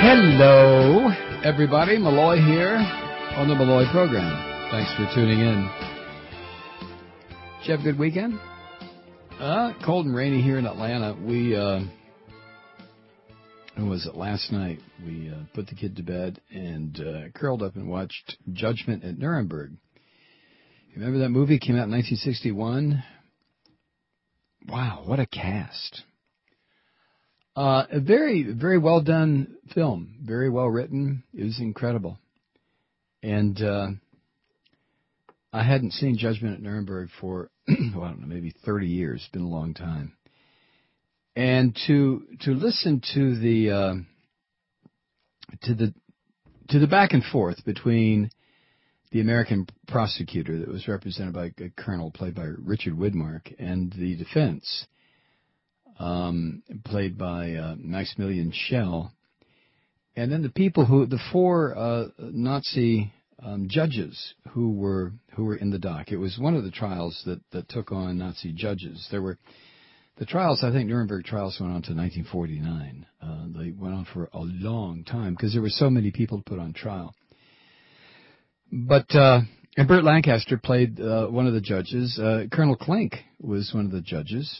Hello, everybody. Malloy here on the Malloy program. Thanks for tuning in. Did you have a good weekend? Cold and rainy here in Atlanta. When was it, last night? We put the kid to bed and curled up and watched Judgment at Nuremberg. You remember that movie? It came out in 1961. Wow, what a cast. A very, very well done film. Very well written. It was incredible. And I hadn't seen Judgment at Nuremberg for, I don't know, maybe 30 years. It's been a long time. And to listen to the back and forth between the American prosecutor that was represented by a colonel played by Richard Widmark and the defense, played by Maximilian Schell, and then the four Nazi judges who were in the dock. It was one of the trials that took on Nazi judges. There were the trials. I think Nuremberg trials went on to 1949. They went on for a long time because there were so many people to put on trial. But and Burt Lancaster played one of the judges. Colonel Klink was one of the judges.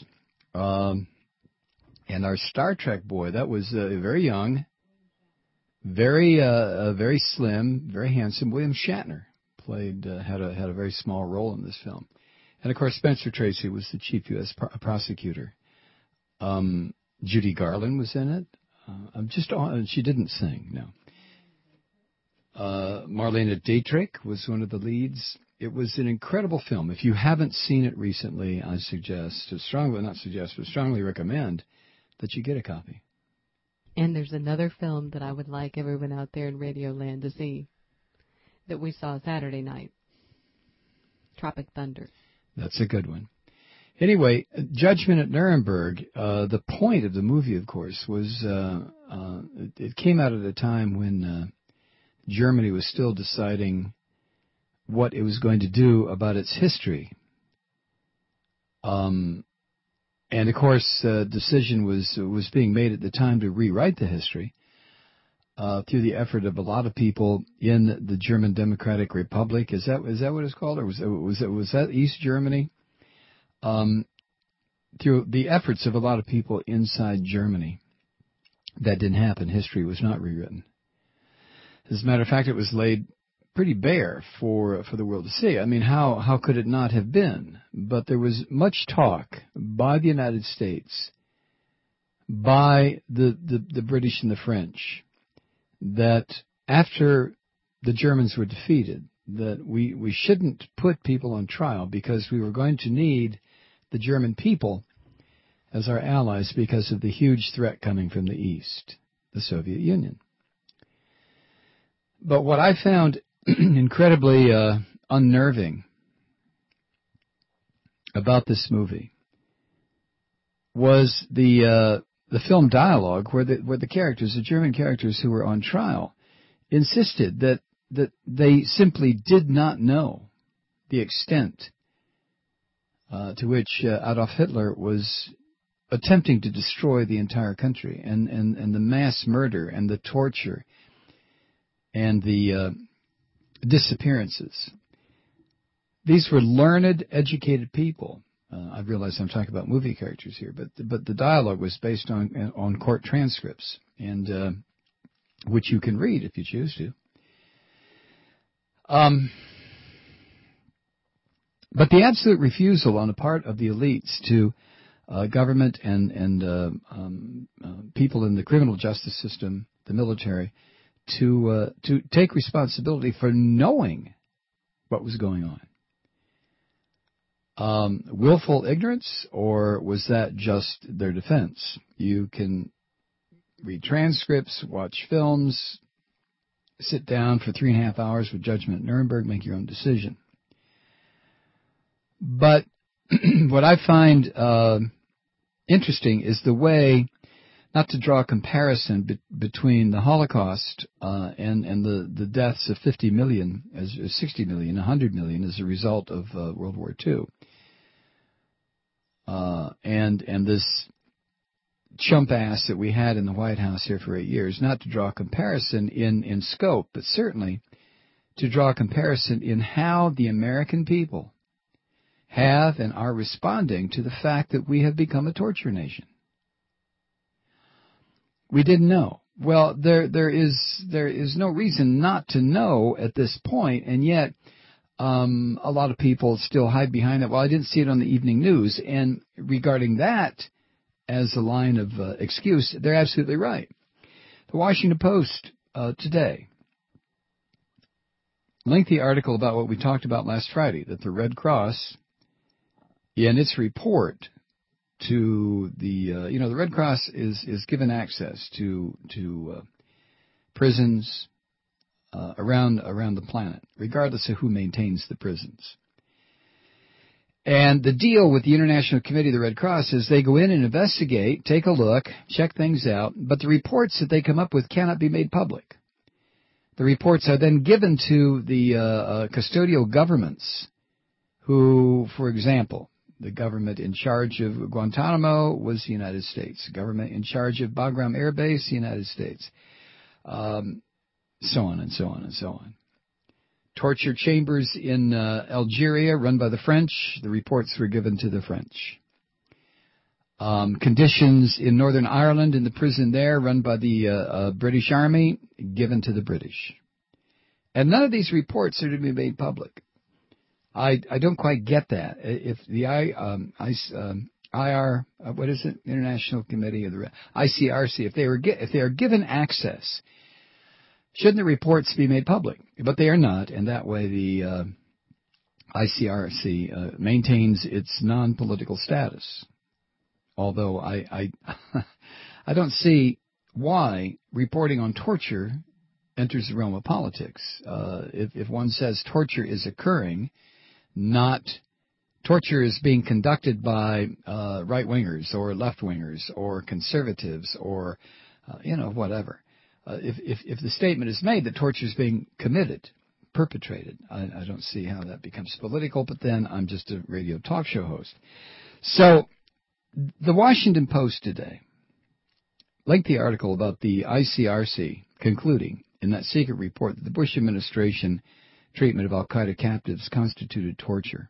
And our Star Trek boy, that was very young, very slim, very handsome. William Shatner had a very small role in this film, and of course Spencer Tracy was the chief U.S. prosecutor. Judy Garland was in it. She didn't sing, no. Marlene Dietrich was one of the leads. It was an incredible film. If you haven't seen it recently, I strongly recommend that you get a copy. And there's another film that I would like everyone out there in Radio Land to see that we saw Saturday night. Tropic Thunder. That's a good one. Anyway, Judgment at Nuremberg, the point of the movie, of course, was it came out at a time when Germany was still deciding what it was going to do about its history. And, of course, decision was being made at the time to rewrite the history through the effort of a lot of people in the German Democratic Republic. Is that what it's called? Or was that East Germany? Through the efforts of a lot of people inside Germany. That didn't happen. History was not rewritten. As a matter of fact, it was laid pretty bare for the world to see. I mean, how could it not have been? But there was much talk by the United States, by the British and the French, that after the Germans were defeated, that we shouldn't put people on trial because we were going to need the German people as our allies because of the huge threat coming from the East, the Soviet Union. But what I found incredibly unnerving about this movie was the film dialogue where the characters, the German characters who were on trial, insisted that they simply did not know the extent to which Adolf Hitler was attempting to destroy the entire country, and the mass murder and the torture and the disappearances. These were learned, educated people. I realize I'm talking about movie characters here, but the dialogue was based on court transcripts, and which you can read if you choose to. But the absolute refusal on the part of the elites to government and people in the criminal justice system, the military, to take responsibility for knowing what was going on. Willful ignorance, or was that just their defense? You can read transcripts, watch films, sit down for 3.5 hours with Judgment at Nuremberg, make your own decision. But what I find interesting is the way, not to draw a comparison between the Holocaust and the deaths of 50 million, 60 million, 100 million as a result of World War II. And this chump ass that we had in the White House here for 8 years, not to draw a comparison in scope, but certainly to draw a comparison in how the American people have and are responding to the fact that we have become a torture nation. We didn't know. Well, there is no reason not to know at this point, and yet a lot of people still hide behind that. Well, I didn't see it on the evening news, and regarding that as a line of excuse, they're absolutely right. The Washington Post today, lengthy article about what we talked about last Friday, that the Red Cross, in its report to the Red Cross is given access to prisons around the planet, regardless of who maintains the prisons. And the deal with the International Committee of the Red Cross is they go in and investigate, take a look, check things out, but the reports that they come up with cannot be made public. The reports are then given to the custodial governments who, for example, the government in charge of Guantanamo was the United States. The government in charge of Bagram Air Base, the United States. So on and so on and so on. Torture chambers in Algeria run by the French. The reports were given to the French. Conditions in Northern Ireland in the prison there run by the British Army, given to the British. And none of these reports are to be made public. I don't quite get that. If the International Committee of the ICRC, if they are given access, shouldn't the reports be made public? But they are not, and that way the ICRC maintains its non-political status. Although I don't see why reporting on torture enters the realm of politics. If one says torture is occurring, not torture is being conducted by right-wingers or left-wingers or conservatives or, whatever. If the statement is made that torture is being perpetrated, I don't see how that becomes political, but then I'm just a radio talk show host. So, the Washington Post today, lengthy article about the ICRC concluding in that secret report that the Bush administration treatment of al-Qaeda captives constituted torture.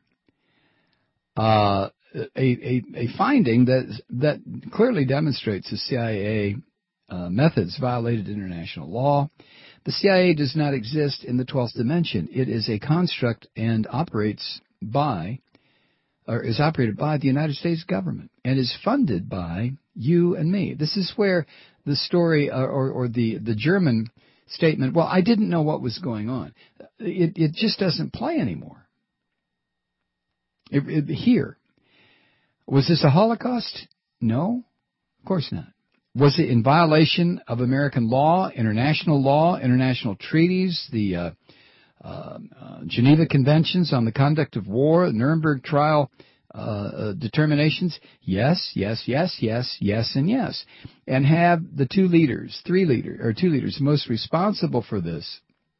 A finding that clearly demonstrates the CIA methods violated international law. The CIA does not exist in the 12th dimension. It is a construct and is operated by the United States government and is funded by you and me. This is where the story or the German statement, well, I didn't know what was going on. It just doesn't play anymore. Here. Was this a Holocaust? No, of course not. Was it in violation of American law, international treaties, the Geneva Conventions on the Conduct of War, Nuremberg trial determinations? Yes, and yes. And have the two leaders most responsible for this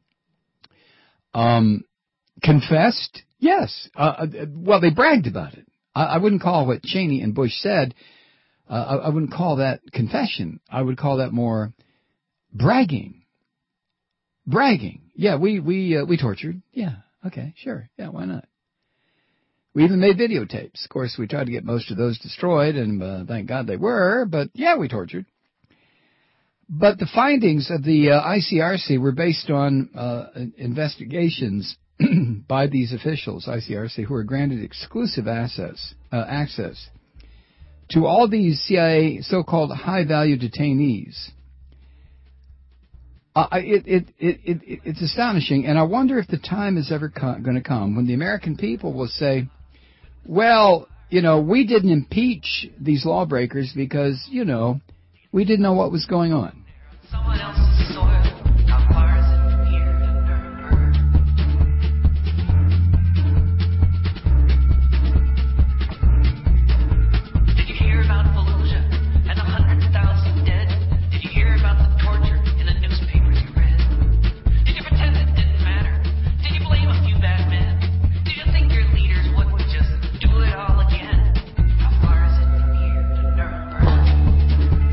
confessed? Yes. Well, they bragged about it. I wouldn't call what Cheney and Bush said, I wouldn't call that confession. I would call that more bragging. Yeah, we tortured. Yeah, okay, sure. Yeah, why not? We even made videotapes. Of course, we tried to get most of those destroyed, and thank God they were, but yeah, we tortured. But the findings of the ICRC were based on investigations by these officials, ICRC, who were granted exclusive access to all these CIA so-called high-value detainees. It's astonishing, and I wonder if the time is ever going to come when the American people will say, well, we didn't impeach these lawbreakers because, we didn't know what was going on. Someone else's soil. How far is it from here to Nuremberg? Did you hear about Fallujah and the 100,000 dead? Did you hear about the torture in the newspapers you read? Did you pretend it didn't matter? Did you blame a few bad men? Did you think your leaders would just do it all again? How far is it from here to Nuremberg?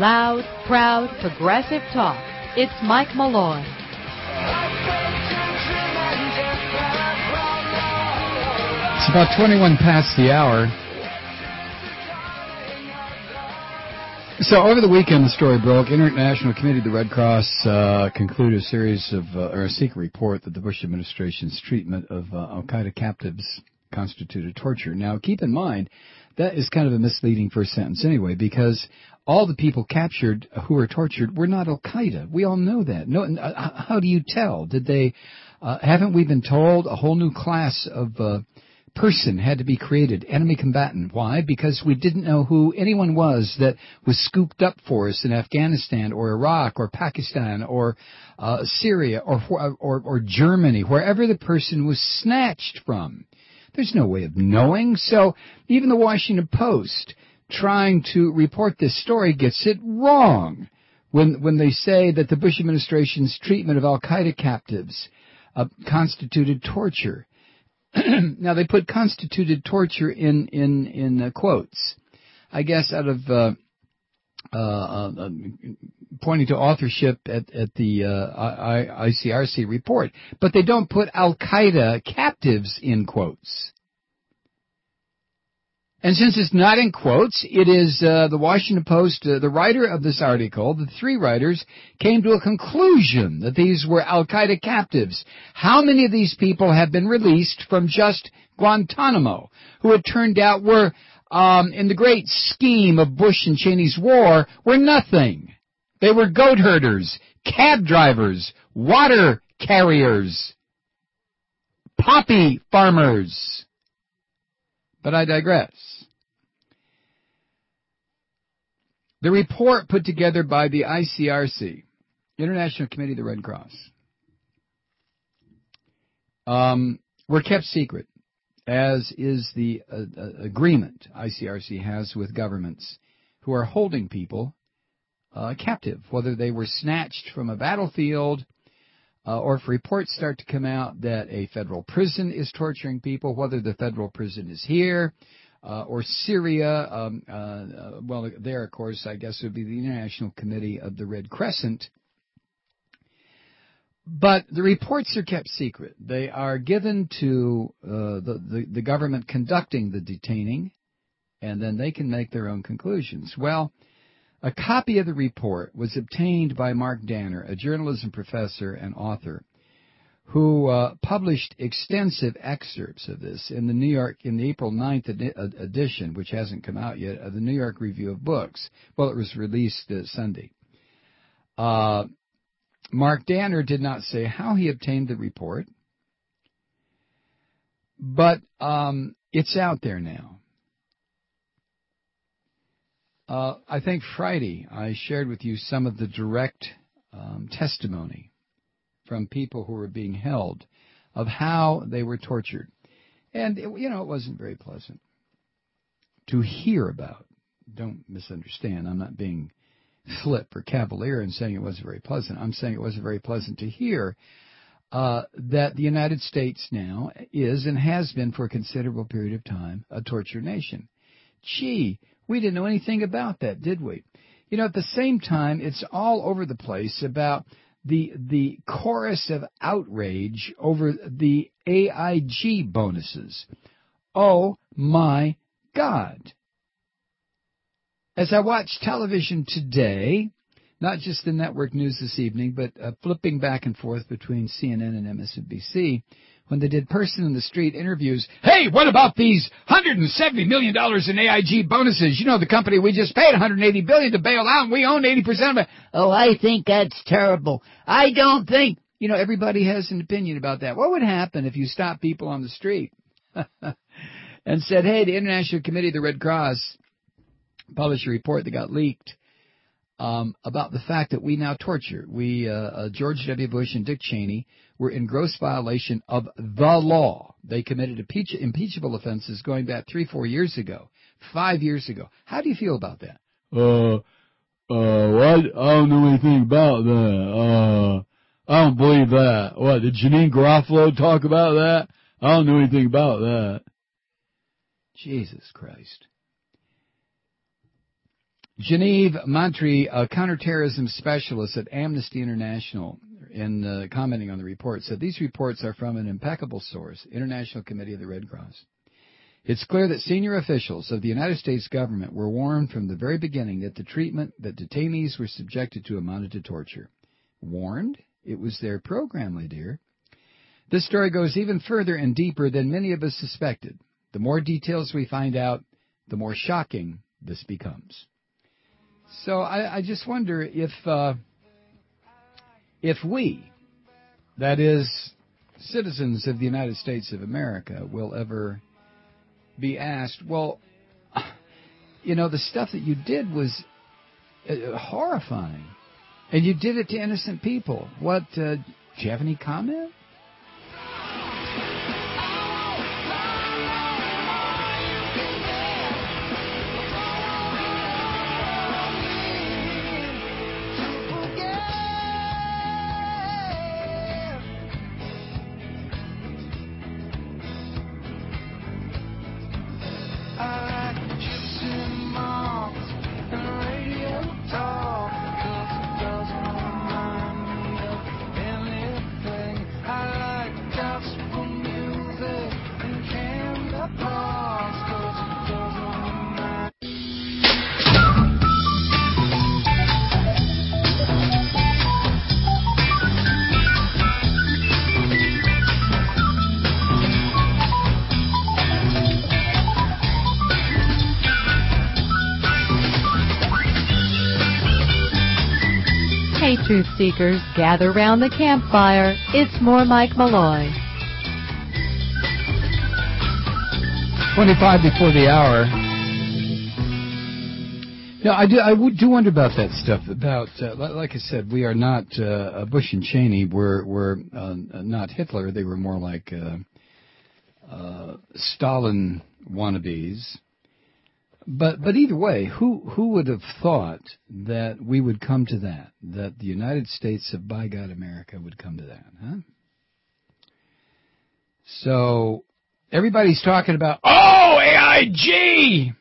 Loud, proud, progressive talk. It's Mike Malloy. It's about 21 past the hour. So over the weekend, the story broke. International Committee of the Red Cross concluded a series of, or a secret report that the Bush administration's treatment of al-Qaeda captives constituted torture. Now, keep in mind, that is kind of a misleading first sentence anyway, because all the people captured who were tortured were not al-Qaeda. We all know that. No, how do you tell? Did they? Haven't we been told a whole new class of person had to be created, enemy combatant? Why? Because we didn't know who anyone was that was scooped up for us in Afghanistan or Iraq or Pakistan or Syria or Germany, wherever the person was snatched from. There's no way of knowing. So even the Washington Post, trying to report this story, gets it wrong when they say that the Bush administration's treatment of al-Qaeda captives constituted torture. Now, they put constituted torture in quotes, I guess out of pointing to authorship at the ICRC report. But they don't put al-Qaeda captives in quotes. And since it's not in quotes, it is the Washington Post, the writer of this article, the three writers, came to a conclusion that these were al-Qaeda captives. How many of these people have been released from just Guantanamo, who it turned out were, in the great scheme of Bush and Cheney's war, were nothing? They were goat herders, cab drivers, water carriers, poppy farmers. But I digress. The report put together by the ICRC, International Committee of the Red Cross, were kept secret, as is the agreement ICRC has with governments who are holding people captive, whether they were snatched from a battlefield or if reports start to come out that a federal prison is torturing people, whether the federal prison is here or Syria. Well, there, of course, I guess would be the International Committee of the Red Crescent. But the reports are kept secret. They are given to the government conducting the detaining, and then they can make their own conclusions. Well, a copy of the report was obtained by Mark Danner, a journalism professor and author, who published extensive excerpts of this in the April 9th edition, which hasn't come out yet, of the New York Review of Books. Well, it was released Sunday. Mark Danner did not say how he obtained the report, but it's out there now. I think Friday I shared with you some of the direct testimony from people who were being held of how they were tortured. And, it wasn't very pleasant to hear about. Don't misunderstand. I'm not being flip or cavalier in saying it wasn't very pleasant. I'm saying it wasn't very pleasant to hear that the United States now is and has been for a considerable period of time a torture nation. Gee, we didn't know anything about that, did we? At the same time, it's all over the place about the chorus of outrage over the AIG bonuses. Oh, my God. As I watched television today, not just the network news this evening, but flipping back and forth between CNN and MSNBC, when they did person in the street interviews, hey, what about these $170 million in AIG bonuses? The company we just paid $180 billion to bail out, and we own 80% of it. Oh, I think that's terrible. I don't think. Everybody has an opinion about that. What would happen if you stopped people on the street and said, hey, the International Committee of the Red Cross published a report that got leaked about the fact that we now torture. George W. Bush and Dick Cheney were in gross violation of the law. They committed impeachable offenses going back 3-4 years ago, 5 years ago. How do you feel about that? What? I don't know anything about that. I don't believe that. What, did Janine Garofalo talk about that? I don't know anything about that. Jesus Christ. Genevieve Mantri, a counterterrorism specialist at Amnesty International, in commenting on the report, said these reports are from an impeccable source, International Committee of the Red Cross. It's clear that senior officials of the United States government were warned from the very beginning that the treatment that detainees were subjected to amounted to torture. Warned? It was their program, my dear. This story goes even further and deeper than many of us suspected. The more details we find out, the more shocking this becomes. So I just wonder if we, that is, citizens of the United States of America, will ever be asked, well, you know, the stuff that you did was horrifying, and you did it to innocent people. What, do you have any comment? Truth seekers, gather round the campfire. It's more Mike Malloy. 25 before the hour. No, I do wonder about that stuff. About like I said, we are not Bush and Cheney. We're not Hitler. They were more like Stalin wannabes. But either way, who would have thought that we would come to that the United States of by God America would come to that, huh? So everybody's talking about, AIG!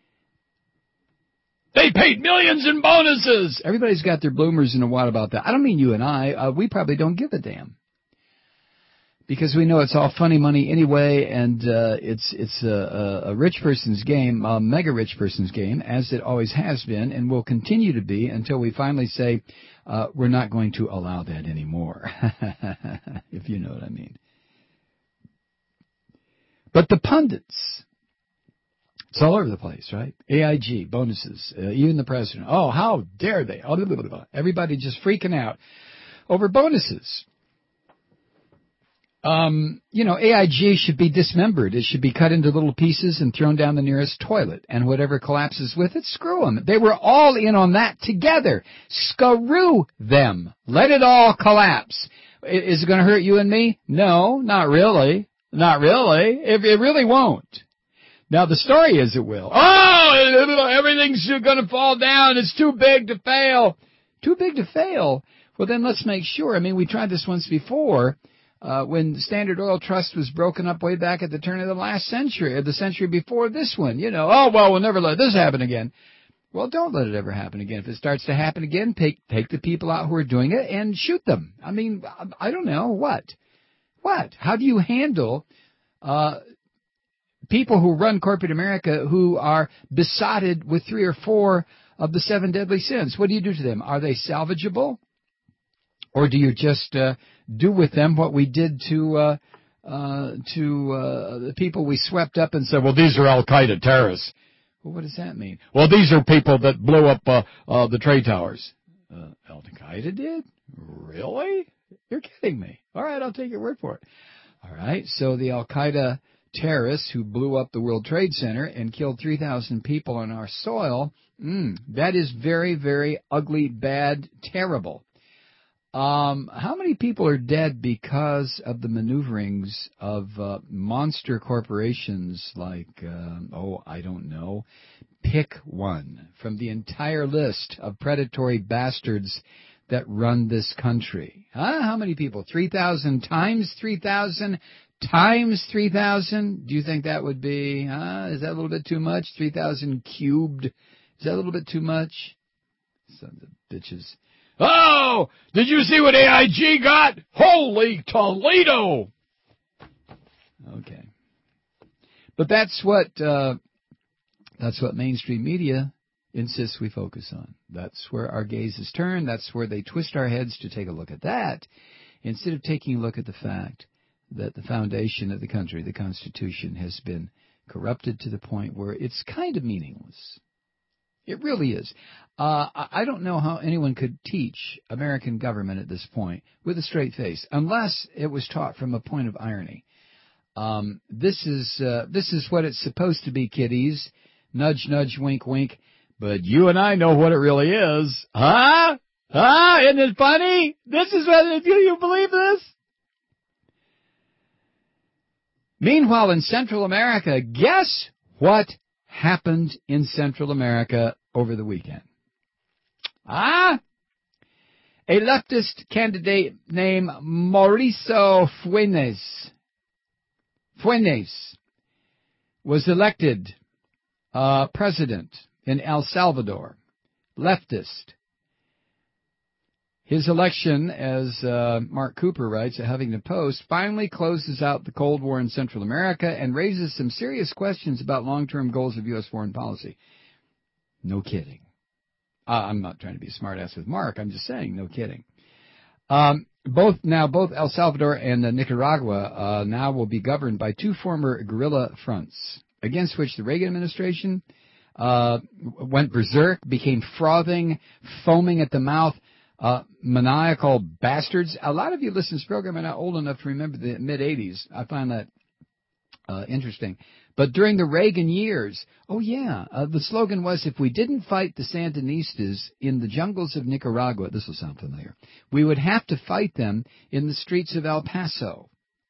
They paid millions in bonuses! Everybody's got their bloomers in a wad about that. I don't mean you and I. We probably don't give a damn. Because we know it's all funny money anyway, and it's a rich person's game, a mega rich person's game, as it always has been, and will continue to be until we finally say we're not going to allow that anymore, if you know what I mean. But the pundits, it's all over the place, right? AIG, bonuses, even the president. Oh, how dare they? Everybody just freaking out over bonuses. AIG should be dismembered. It should be cut into little pieces and thrown down the nearest toilet. And whatever collapses with it, screw them. They were all in on that together. Screw them. Let it all collapse. Is it going to hurt you and me? No, not really. Not really. It really won't. Now, the story is it will. Everything's going to fall down. It's too big to fail. Too big to fail? Well, then let's make sure. I mean, we tried this once before. When Standard Oil Trust was broken up way back at the turn of the last century, or the century before this one, we'll never let this happen again. Well, don't let it ever happen again. If it starts to happen again, take the people out who are doing it and shoot them. I mean, I don't know. What? How do you handle people who run corporate America who are besotted with 3 or 4 of the 7 deadly sins? What do you do to them? Are they salvageable? Or do you just do with them what we did to the people we swept up and said, well, these are Al-Qaeda terrorists? Well, what does that mean? Well, these are people that blew up the trade towers. Al-Qaeda did? Really? You're kidding me. All right, I'll take your word for it. All right, so the Al-Qaeda terrorists who blew up the World Trade Center and killed 3,000 people on our soil, that is very, very ugly, bad, terrible. How many people are dead because of the maneuverings of monster corporations like, I don't know, pick one from the entire list of predatory bastards that run this country? How many people? 3,000 times 3,000 times 3,000? Do you think that would be, is that a little bit too much? 3,000 cubed Is that a little bit too much? Sons of bitches. Oh, did you see what AIG got? Holy Toledo! Okay. But that's what mainstream media insists we focus on. That's where our gaze is turned. That's where they twist our heads to take a look at that, instead of taking a look at the fact that the foundation of the country, the Constitution, has been corrupted to the point where it's kind of meaningless. It really is. I don't know how anyone could teach American government at this point with a straight face, unless it was taught from a point of irony. This is what it's supposed to be, kiddies. Nudge, nudge, wink, wink. But you and I know what it really is. Huh? Huh? Isn't it funny? This is what, do you believe this? Meanwhile, in Central America, guess what happened in Central America over the weekend? A leftist candidate named Mauricio Funes was elected president in El Salvador. Leftist. His election, as Mark Cooper writes at Huffington Post, finally closes out the Cold War in Central America and raises some serious questions about long-term goals of U.S. foreign policy. No kidding. I'm not trying to be a smartass with Mark. I'm just saying, no kidding. Both El Salvador and Nicaragua now will be governed by two former guerrilla fronts, against which the Reagan administration went berserk, became frothing, foaming at the mouth, maniacal bastards. A lot of you listen to this program are not old enough to remember the mid-'80s. I find that interesting. But during the Reagan years, the slogan was, if we didn't fight the Sandinistas in the jungles of Nicaragua, this will sound familiar, we would have to fight them in the streets of El Paso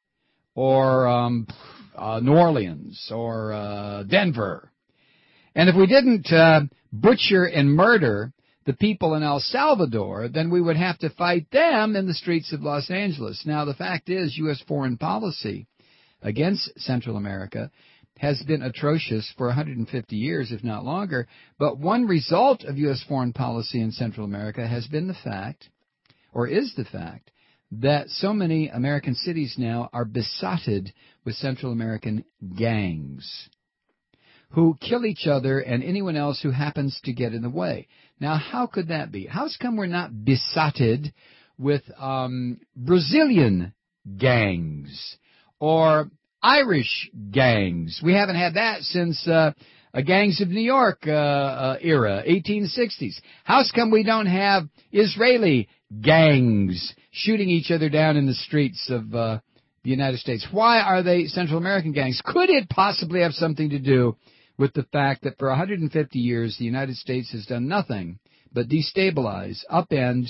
or New Orleans or Denver. And if we didn't butcher and murder the people in El Salvador, then we would have to fight them in the streets of Los Angeles. Now, the fact is, U.S. foreign policy against Central America has been atrocious for 150 years, if not longer. But one result of U.S. foreign policy in Central America has been the fact, or is the fact, that so many American cities now are besotted with Central American gangs who kill each other and anyone else who happens to get in the way. Now, how could that be? How's come we're not besotted with Brazilian gangs or Irish gangs? We haven't had that since Gangs of New York era, 1860s. How's come we don't have Israeli gangs shooting each other down in the streets of the United States? Why are they Central American gangs? Could it possibly have something to do with the fact that for 150 years the United States has done nothing but destabilize, upend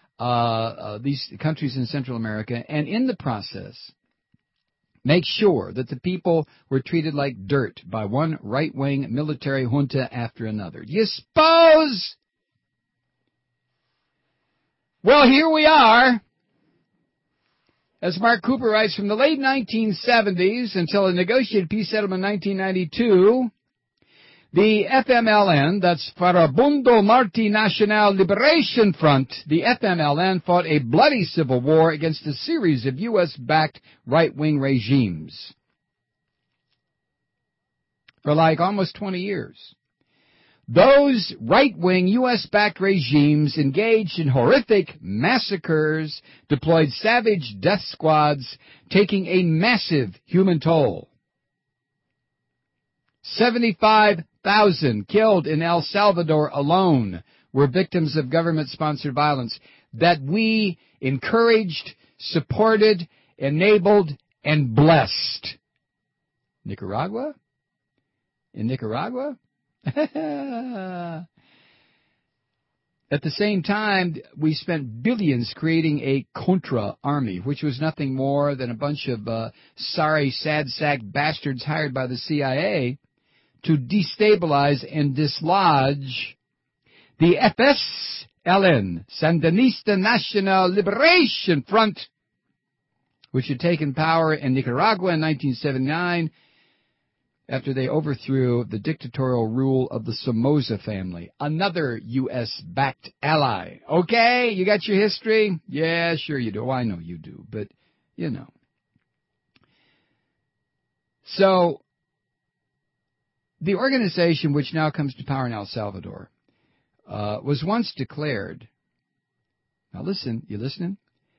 these countries in Central America, and in the process make sure that the people were treated like dirt by one right-wing military junta after another? Do you suppose? Well, here we are. As Mark Cooper writes, from the late 1970s until a negotiated peace settlement in 1992, the FMLN, that's Farabundo Marti Nacional Liberation Front, the FMLN fought a bloody civil war against a series of U.S.-backed right-wing regimes for like almost 20 years. Those right-wing U.S.-backed regimes engaged in horrific massacres, deployed savage death squads, taking a massive human toll. 75,000 killed in El Salvador alone were victims of government-sponsored violence that we encouraged, supported, enabled, and blessed. Nicaragua? In Nicaragua? At the same time, we spent billions creating a Contra army, which was nothing more than a bunch of sorry, sad sack bastards hired by the CIA to destabilize and dislodge the FSLN, Sandinista National Liberation Front, which had taken power in Nicaragua in 1979, after they overthrew the dictatorial rule of the Somoza family, another U.S.-backed ally. Okay, you got your history? Yeah, sure you do. I know you do, but, you know. So, the organization which now comes to power in El Salvador was once declared. Now listen, you listening?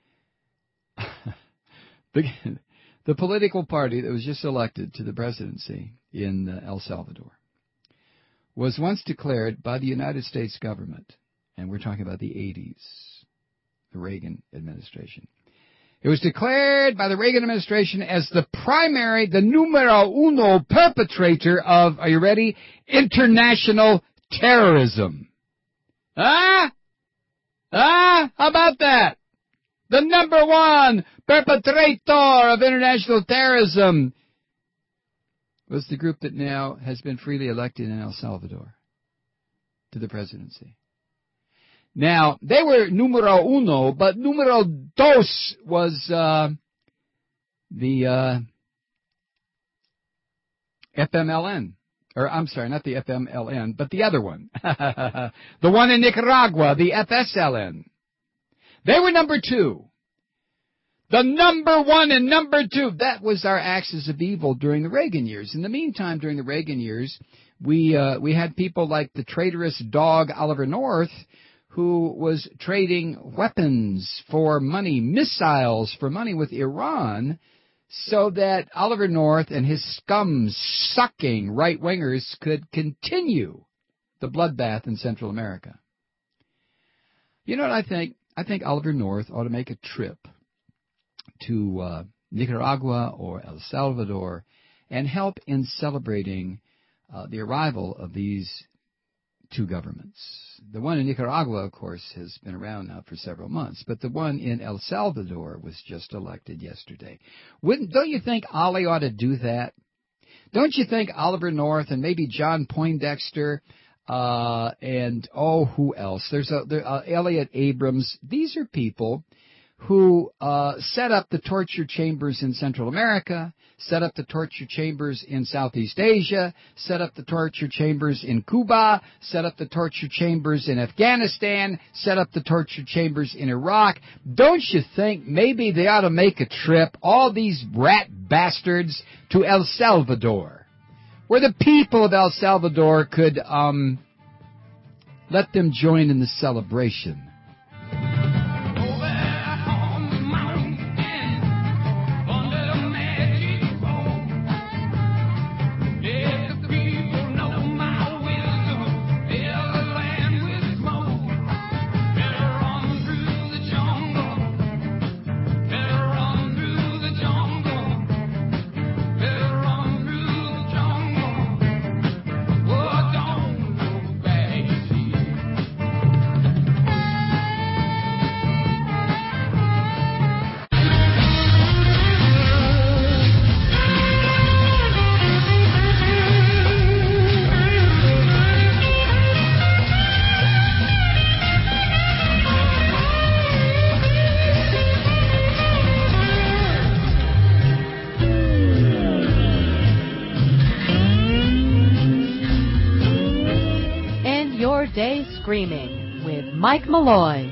The political party that was just elected to the presidency in El Salvador was once declared by the United States government, and we're talking about the 80s, the Reagan administration. It was declared by the Reagan administration as the numero uno perpetrator of, are you ready, international terrorism. How about that? The number one perpetrator of international terrorism was the group that now has been freely elected in El Salvador to the presidency. Now, they were numero uno, but numero dos was the FMLN. Or, I'm sorry, not the FMLN, but the other one. The one in Nicaragua, the FSLN. They were number two. The number one and number two. That was our axis of evil during the Reagan years. In the meantime, during the Reagan years, we had people like the traitorous dog Oliver North, who was trading weapons for money, missiles for money with Iran, so that Oliver North and his scum-sucking right-wingers could continue the bloodbath in Central America. You know what I think? I think Oliver North ought to make a trip to Nicaragua or El Salvador and help in celebrating the arrival of these two governments. The one in Nicaragua, of course, has been around now for several months, but the one in El Salvador was just elected yesterday. Don't you think Ollie ought to do that? Don't you think Oliver North and maybe John Poindexter and who else? There's Elliot Abrams. These are people who set up the torture chambers in Central America, set up the torture chambers in Southeast Asia, set up the torture chambers in Cuba, set up the torture chambers in Afghanistan, set up the torture chambers in Iraq. Don't you think maybe they ought to make a trip, all these rat bastards, to El Salvador, where the people of El Salvador could let them join in the celebration? Day Screaming with Mike Malloy.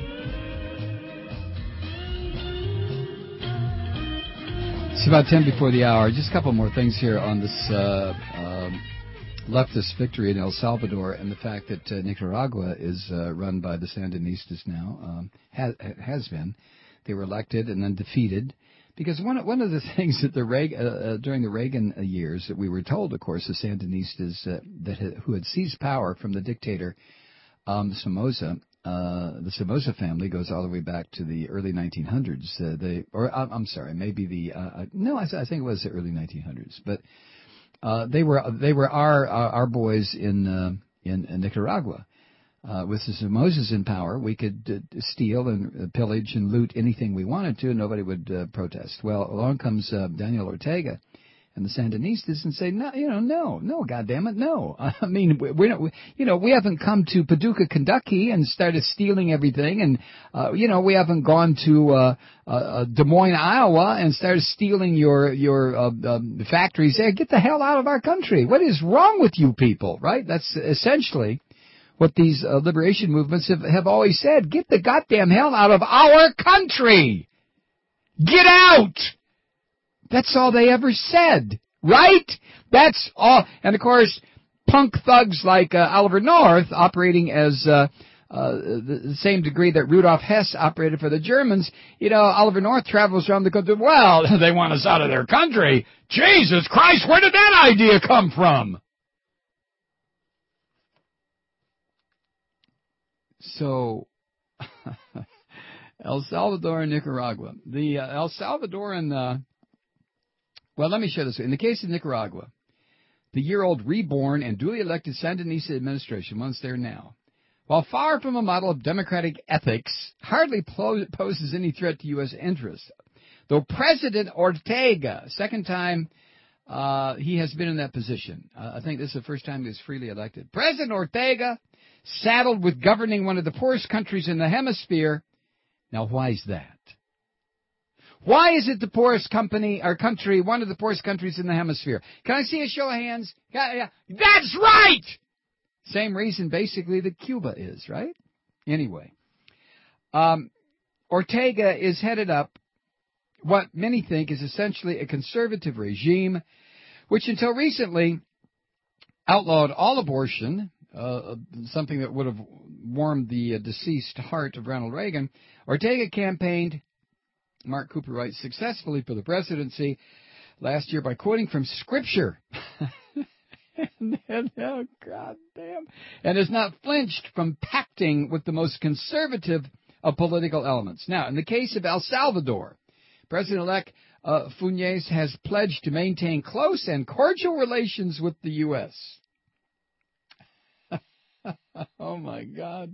It's about 10 before the hour. Just a couple more things here on this leftist victory in El Salvador and the fact that Nicaragua is run by the Sandinistas now. Has been. They were elected and then defeated. Because one of the things that during the Reagan years that we were told, of course, the Sandinistas who had seized power from the dictator Somoza, the Somoza family goes all the way back to the early 1900s. I think it was the early 1900s. But they were our boys in Nicaragua. With the Somozas in power, we could steal and pillage and loot anything we wanted to, and nobody would protest. Well, along comes Daniel Ortega, and the Sandinistas and say, no, no, goddammit, no. I mean, we're not, we haven't come to Paducah, Kentucky and started stealing everything, and we haven't gone to Des Moines, Iowa, and started stealing your factories there. Get the hell out of our country. What is wrong with you people, right? That's essentially what these liberation movements have always said. Get the goddamn hell out of our country. Get out. That's all they ever said, right? That's all. And, of course, punk thugs like Oliver North, operating as the same degree that Rudolf Hess operated for the Germans, Oliver North travels around the country. Well, they want us out of their country. Jesus Christ, where did that idea come from? So, El Salvador and Nicaragua. The El Salvadoran... Well, let me share this. In the case of Nicaragua, the year-old reborn and duly elected Sandinista administration, once there now, while far from a model of democratic ethics, hardly poses any threat to U.S. interests. Though President Ortega, second time he has been in that position, I think this is the first time he was freely elected. President Ortega, saddled with governing one of the poorest countries in the hemisphere. Now, why is that? Why is it the poorest country, one of the poorest countries in the hemisphere? Can I see a show of hands? Yeah. That's right! Same reason, basically, that Cuba is, right? Anyway. Ortega is headed up what many think is essentially a conservative regime, which until recently outlawed all abortion, something that would have warmed the deceased heart of Ronald Reagan. Ortega campaigned, Mark Cooper writes, successfully for the presidency last year by quoting from Scripture. Oh, God damn. And has not flinched from pacting with the most conservative of political elements. Now, in the case of El Salvador, President-elect Funes has pledged to maintain close and cordial relations with the U.S. Oh, my God.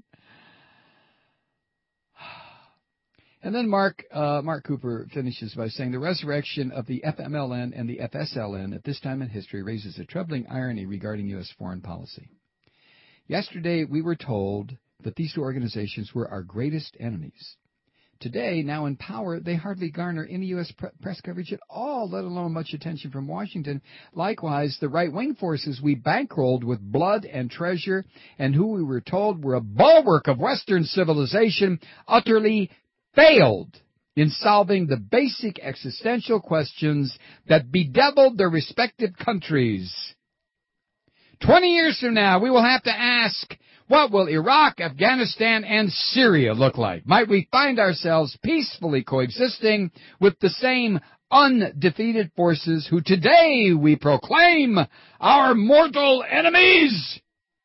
And then Mark Cooper finishes by saying the resurrection of the FMLN and the FSLN at this time in history raises a troubling irony regarding U.S. foreign policy. Yesterday, we were told that these two organizations were our greatest enemies. Today, now in power, they hardly garner any U.S. press coverage at all, let alone much attention from Washington. Likewise, the right-wing forces we bankrolled with blood and treasure and who we were told were a bulwark of Western civilization utterly failed in solving the basic existential questions that bedeviled their respective countries. 20 years from now, we will have to ask, what will Iraq, Afghanistan, and Syria look like? Might we find ourselves peacefully coexisting with the same undefeated forces who today we proclaim our mortal enemies?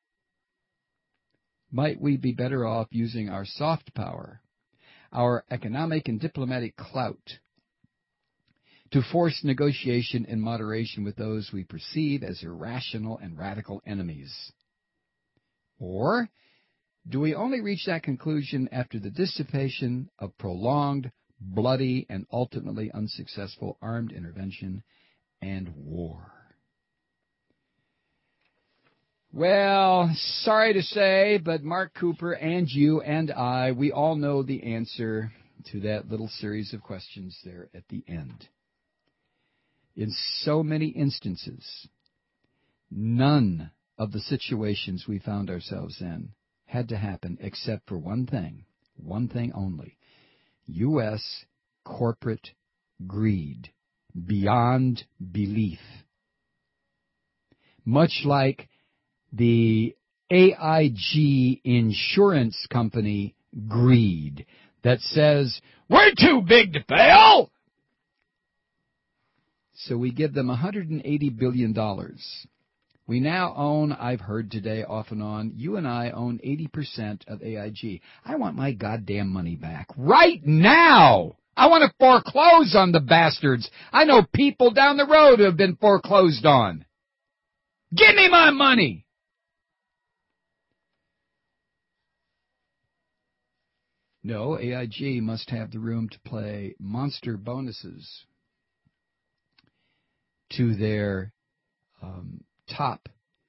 Might we be better off using our soft power, our economic and diplomatic clout, to force negotiation and moderation with those we perceive as irrational and radical enemies? Or do we only reach that conclusion after the dissipation of prolonged, bloody, and ultimately unsuccessful armed intervention and war? Well, sorry to say, but Mark Cooper and you and I, we all know the answer to that little series of questions there at the end. In so many instances, none of the situations we found ourselves in had to happen except for one thing only: U.S. corporate greed beyond belief. Much like the AIG insurance company greed that says, we're too big to fail! So we give them $180 billion. We now own, I've heard today off and on, you and I own 80% of AIG. I want my goddamn money back right now. I want to foreclose on the bastards. I know people down the road who have been foreclosed on. Give me my money. No, AIG must have the room to play monster bonuses to their top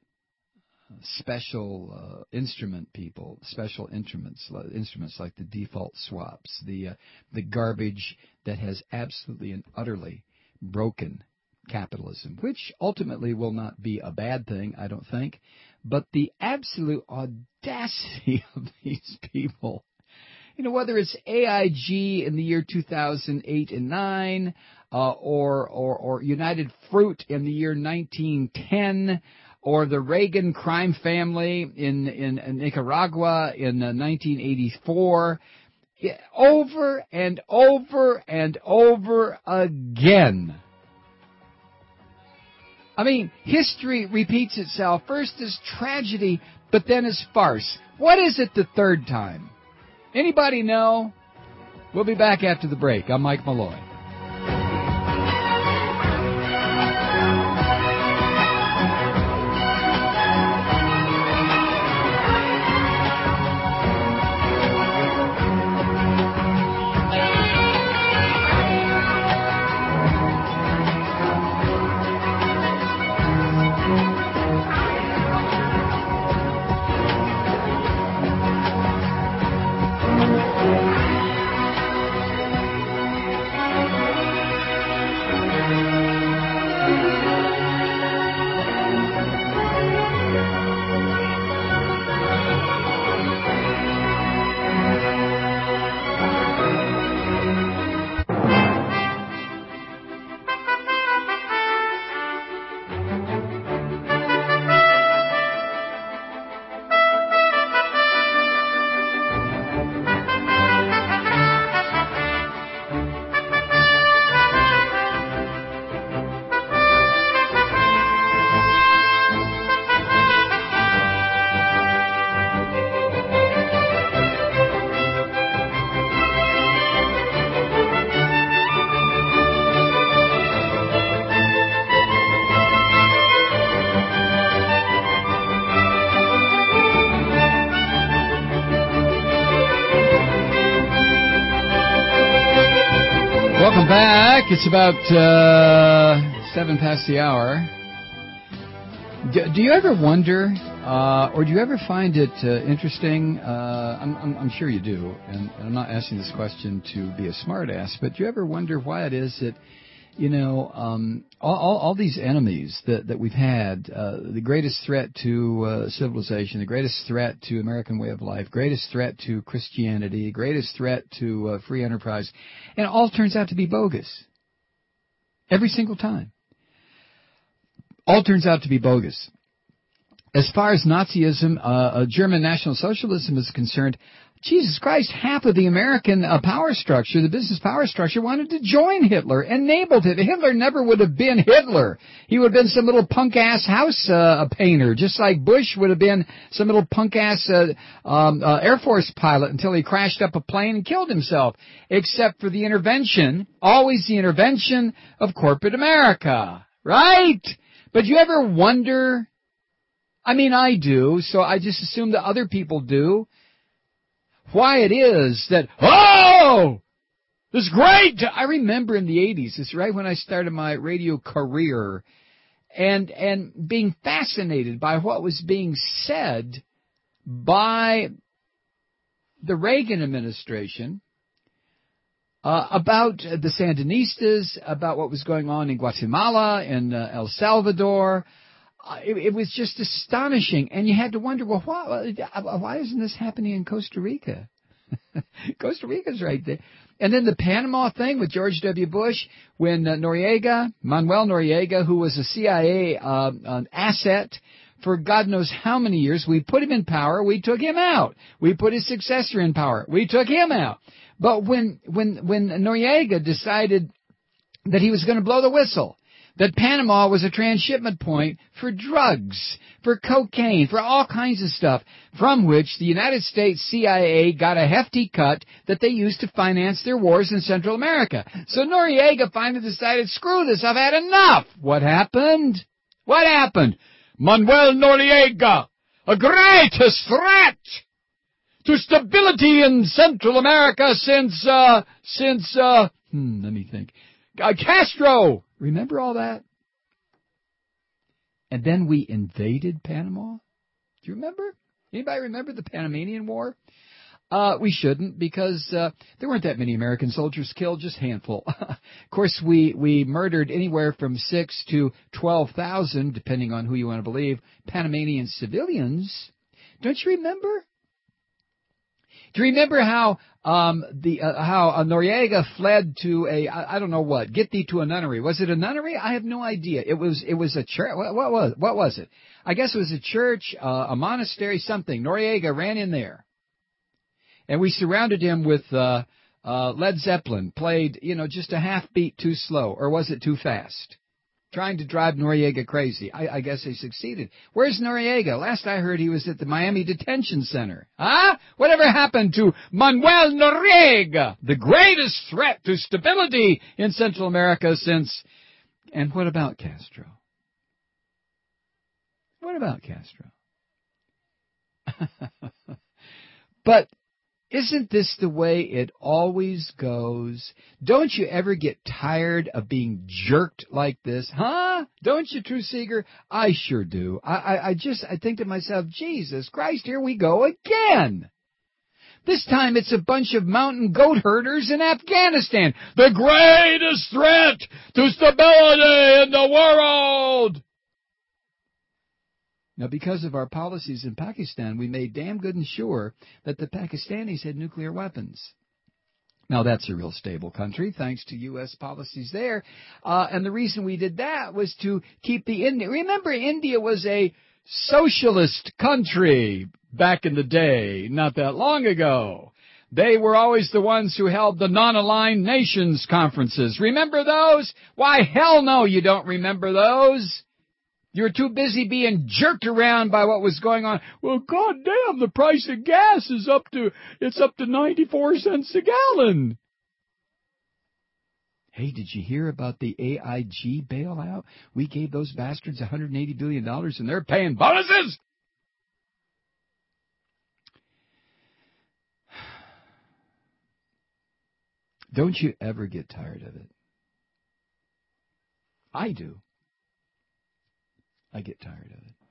special instrument people, special instruments like the default swaps, the garbage that has absolutely and utterly broken capitalism, which ultimately will not be a bad thing, I don't think, but the absolute audacity of these people. You know, whether it's AIG in the year 2008 and 9, or United Fruit in the year 1910, or the Reagan crime family in Nicaragua in 1984, over and over and over again. I mean, history repeats itself, first as tragedy, but then as farce. What is it the third time? Anybody know? We'll be back after the break. I'm Mike Malloy. Welcome back. It's about 7 past the hour. Do you ever wonder, or do you ever find it interesting? I'm sure you do, and I'm not asking this question to be a smartass, but do you ever wonder why it is that, you know, all these enemies that we've had, the greatest threat to civilization, the greatest threat to American way of life, greatest threat to Christianity, greatest threat to free enterprise, and it all turns out to be bogus. Every single time. All turns out to be bogus. As far as Nazism, German National Socialism is concerned, Jesus Christ, half of the American power structure, the business power structure, wanted to join Hitler, enabled it. Hitler never would have been Hitler. He would have been some little punk-ass house painter, just like Bush would have been some little punk-ass Air Force pilot until he crashed up a plane and killed himself, except for the intervention, always the intervention of corporate America, right? But you ever wonder, I mean, I do, so I just assume that other people do, why it is that, oh, this is great. I remember in the 80s, it's right when I started my radio career, and being fascinated by what was being said by the Reagan administration about the Sandinistas, about what was going on in Guatemala and El Salvador. It was just astonishing, and you had to wonder, well, why isn't this happening in Costa Rica? Costa Rica's right there. And then the Panama thing with George W. Bush, when Manuel Noriega, who was a CIA asset for God knows how many years, we put him in power, we took him out. We put his successor in power, we took him out. But when Noriega decided that he was going to blow the whistle, that Panama was a transshipment point for drugs, for cocaine, for all kinds of stuff, from which the United States CIA got a hefty cut that they used to finance their wars in Central America. So Noriega finally decided, screw this, I've had enough. What happened? What happened? Manuel Noriega, a greatest threat to stability in Central America since let me think, Castro. Remember all that? And then we invaded Panama. Do you remember? Anybody remember the Panamanian War? We shouldn't, because there weren't that many American soldiers killed, just a handful. Of course, we murdered anywhere from 6 to 12,000, depending on who you want to believe, Panamanian civilians. Don't you remember? Do you remember how Noriega fled to I don't know what, get thee to a nunnery? Was it a nunnery? I have no idea. It was a church. What was it? I guess it was a church, a monastery, something. Noriega ran in there. And we surrounded him with Led Zeppelin, played, just a half beat too slow, or was it too fast? Trying to drive Noriega crazy. I guess they succeeded. Where's Noriega? Last I heard he was at the Miami Detention Center. Huh? Whatever happened to Manuel Noriega, the greatest threat to stability in Central America since... And what about Castro? What about Castro? But... isn't this the way it always goes? Don't you ever get tired of being jerked like this? Huh? Don't you, True Seeger? I sure do. I think to myself, Jesus Christ, here we go again. This time it's a bunch of mountain goat herders in Afghanistan. The greatest threat to stability in the world. Now, because of our policies in Pakistan, we made damn good and sure that the Pakistanis had nuclear weapons. Now, that's a real stable country, thanks to U.S. policies there. And the reason we did that was to keep the India. Remember, India was a socialist country back in the day, not that long ago. They were always the ones who held the non-aligned nations conferences. Remember those? Why, hell no, you don't remember those. You're too busy being jerked around by what was going on. Well, goddamn, the price of gas is up to 94 cents a gallon. Hey, did you hear about the AIG bailout? We gave those bastards $180 billion and they're paying bonuses. Don't you ever get tired of it? I do. I get tired of it.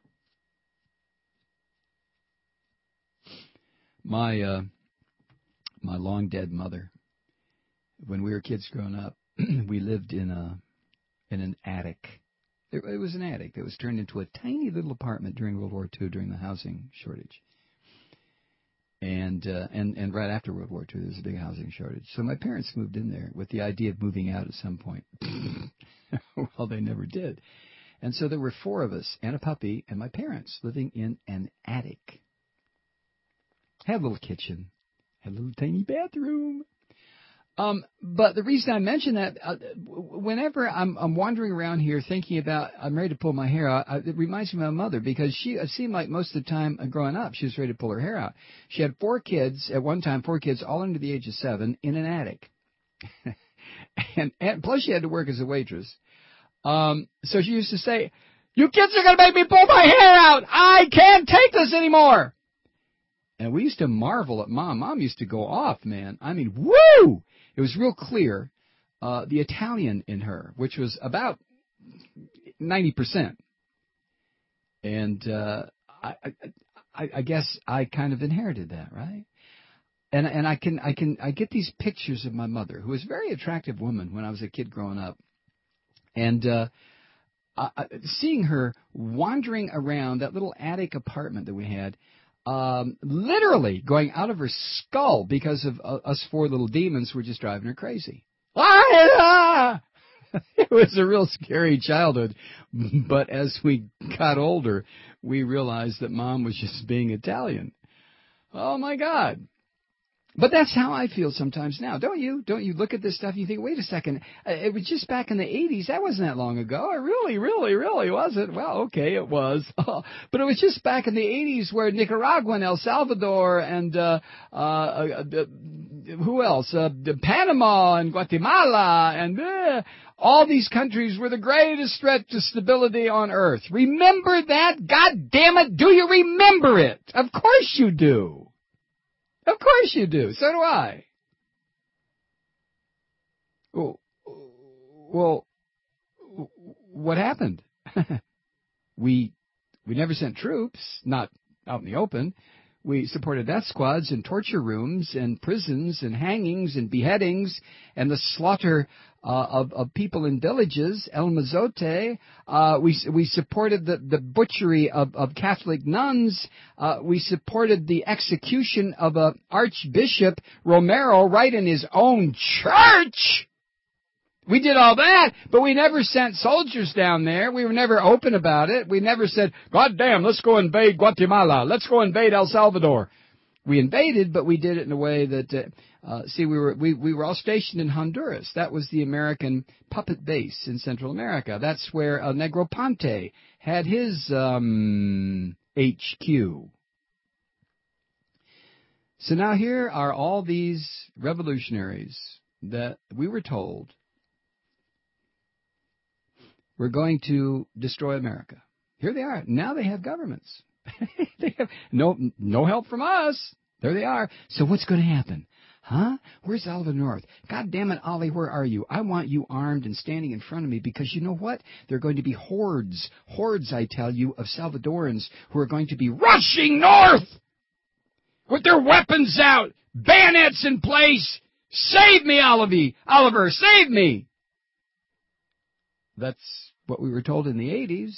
My long dead mother, when we were kids growing up, we lived in an attic. It was an attic that was turned into a tiny little apartment during World War II, during the housing shortage. And right after World War II, there was a big housing shortage. So my parents moved in there with the idea of moving out at some point. Well, they never did. And so there were 4 of us and a puppy and my parents living in an attic. Had a little kitchen, had a little tiny bathroom. But the reason I mention that, whenever I'm wandering around here thinking about, I'm ready to pull my hair out, it reminds me of my mother, because it seemed like most of the time growing up, she was ready to pull her hair out. She had 4 kids, at one time, 4 kids, all under the age of 7, in an attic. and plus she had to work as a waitress. So she used to say, "You kids are going to make me pull my hair out. I can't take this anymore." And we used to marvel at Mom. Mom used to go off, man. I mean, woo! It was real clear, the Italian in her, which was about 90%. And I guess I kind of inherited that, right? And I get these pictures of my mother, who was a very attractive woman when I was a kid growing up. And seeing her wandering around that little attic apartment that we had, literally going out of her skull because of us 4 little demons who were just driving her crazy. It was a real scary childhood. But as we got older, we realized that Mom was just being Italian. Oh, my God. But that's how I feel sometimes now, don't you? Don't you look at this stuff and you think, wait a second, it was just back in the 80s. That wasn't that long ago. It really wasn't. Well, okay, it was. But it was just back in the 80s where Nicaragua and El Salvador and who else? Panama and Guatemala and all these countries were the greatest threat to stability on Earth. Remember that? God damn it, do you remember it? Of course you do. Of course you do. So do I. Well, what happened? We never sent troops, not out in the open. We supported death squads and torture rooms and prisons and hangings and beheadings and the slaughter of people in villages, El Mazote. We supported the butchery of Catholic nuns. We supported the execution of Archbishop Romero right in his own church. We did all that, but we never sent soldiers down there. We were never open about it. We never said, God damn, let's go invade Guatemala. Let's go invade El Salvador. We invaded, but we did it in a way that, we were all stationed in Honduras. That was the American puppet base in Central America. That's where Negroponte had his HQ. So now here are all these revolutionaries that we were told we're going to destroy America. Here they are. Now they have governments. They have no help from us. There they are. So what's going to happen? Huh? Where's Oliver North? God damn it, Ollie, where are you? I want you armed and standing in front of me because you know what? There are going to be hordes, I tell you, of Salvadorans who are going to be rushing north with their weapons out, bayonets in place. Save me, Oliver, save me. That's what we were told in the 80s.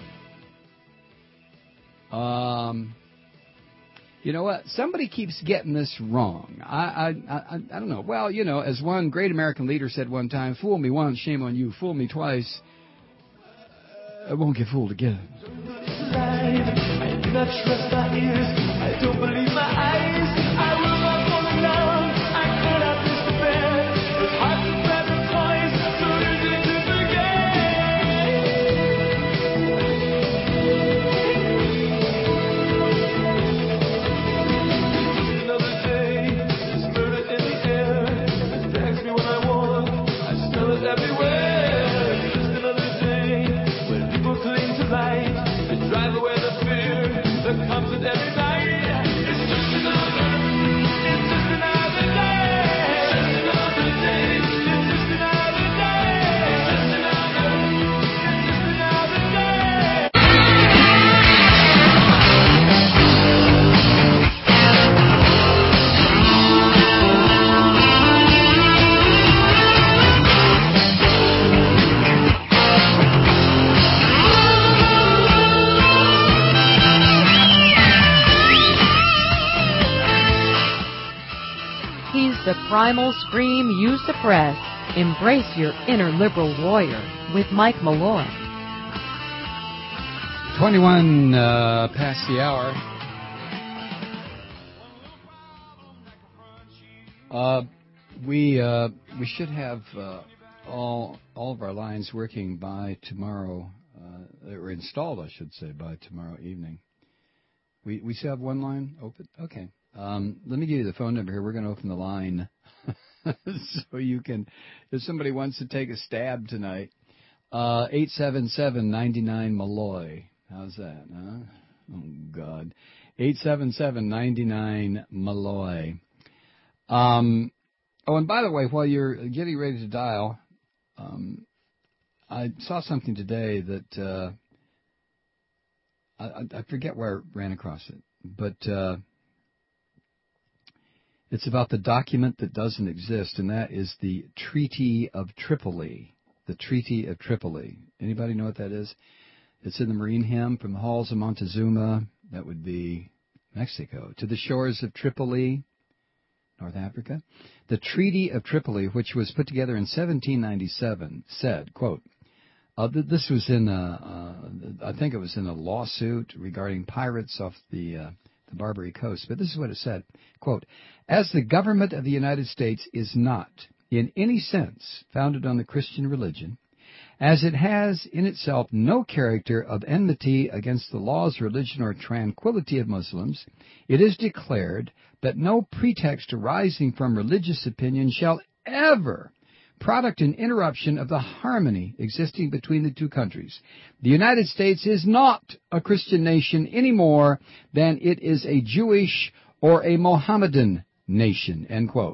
You know what? Somebody keeps getting this wrong. I don't know. Well, as one great American leader said one time, fool me once, shame on you. Fool me twice, I won't get fooled again. I do not trust my ears. I don't believe my eyes. I will not fall down. I cannot despair. It's hard to bear the toys. So easy to another day. There's murder in the air. It attacks me when I walk. I smell it everywhere. Just another day when people cling to life and drive away the fear that comes with every night. It's just another day. It's just another day. It's just another day. It's just another day. He's the primal scream you suppress. Embrace your inner liberal warrior with Mike Malloy. 21 past the hour. We should have all of our lines working by tomorrow, or installed, I should say, by tomorrow evening. We still have one line open? Okay. Let me give you the phone number here. We're going to open the line so you can, if somebody wants to take a stab tonight, 877-99-MALLOY. How's that, huh? Oh, God. 877-99-MALLOY. And by the way, while you're getting ready to dial, I saw something today that I forget where I ran across it, but it's about the document that doesn't exist, and that is the Treaty of Tripoli. The Treaty of Tripoli. Anybody know what that is? It's in the Marine hymn, from the halls of Montezuma, that would be Mexico, to the shores of Tripoli, North Africa. The Treaty of Tripoli, which was put together in 1797, said, quote, this was in I think it was in a lawsuit regarding pirates off the Barbary Coast, but this is what it said, quote, as the government of the United States is not, in any sense, founded on the Christian religion, as it has in itself no character of enmity against the laws, religion, or tranquility of Muslims, it is declared that no pretext arising from religious opinion shall ever product an interruption of the harmony existing between the two countries. The United States is not a Christian nation any more than it is a Jewish or a Mohammedan nation, end quote.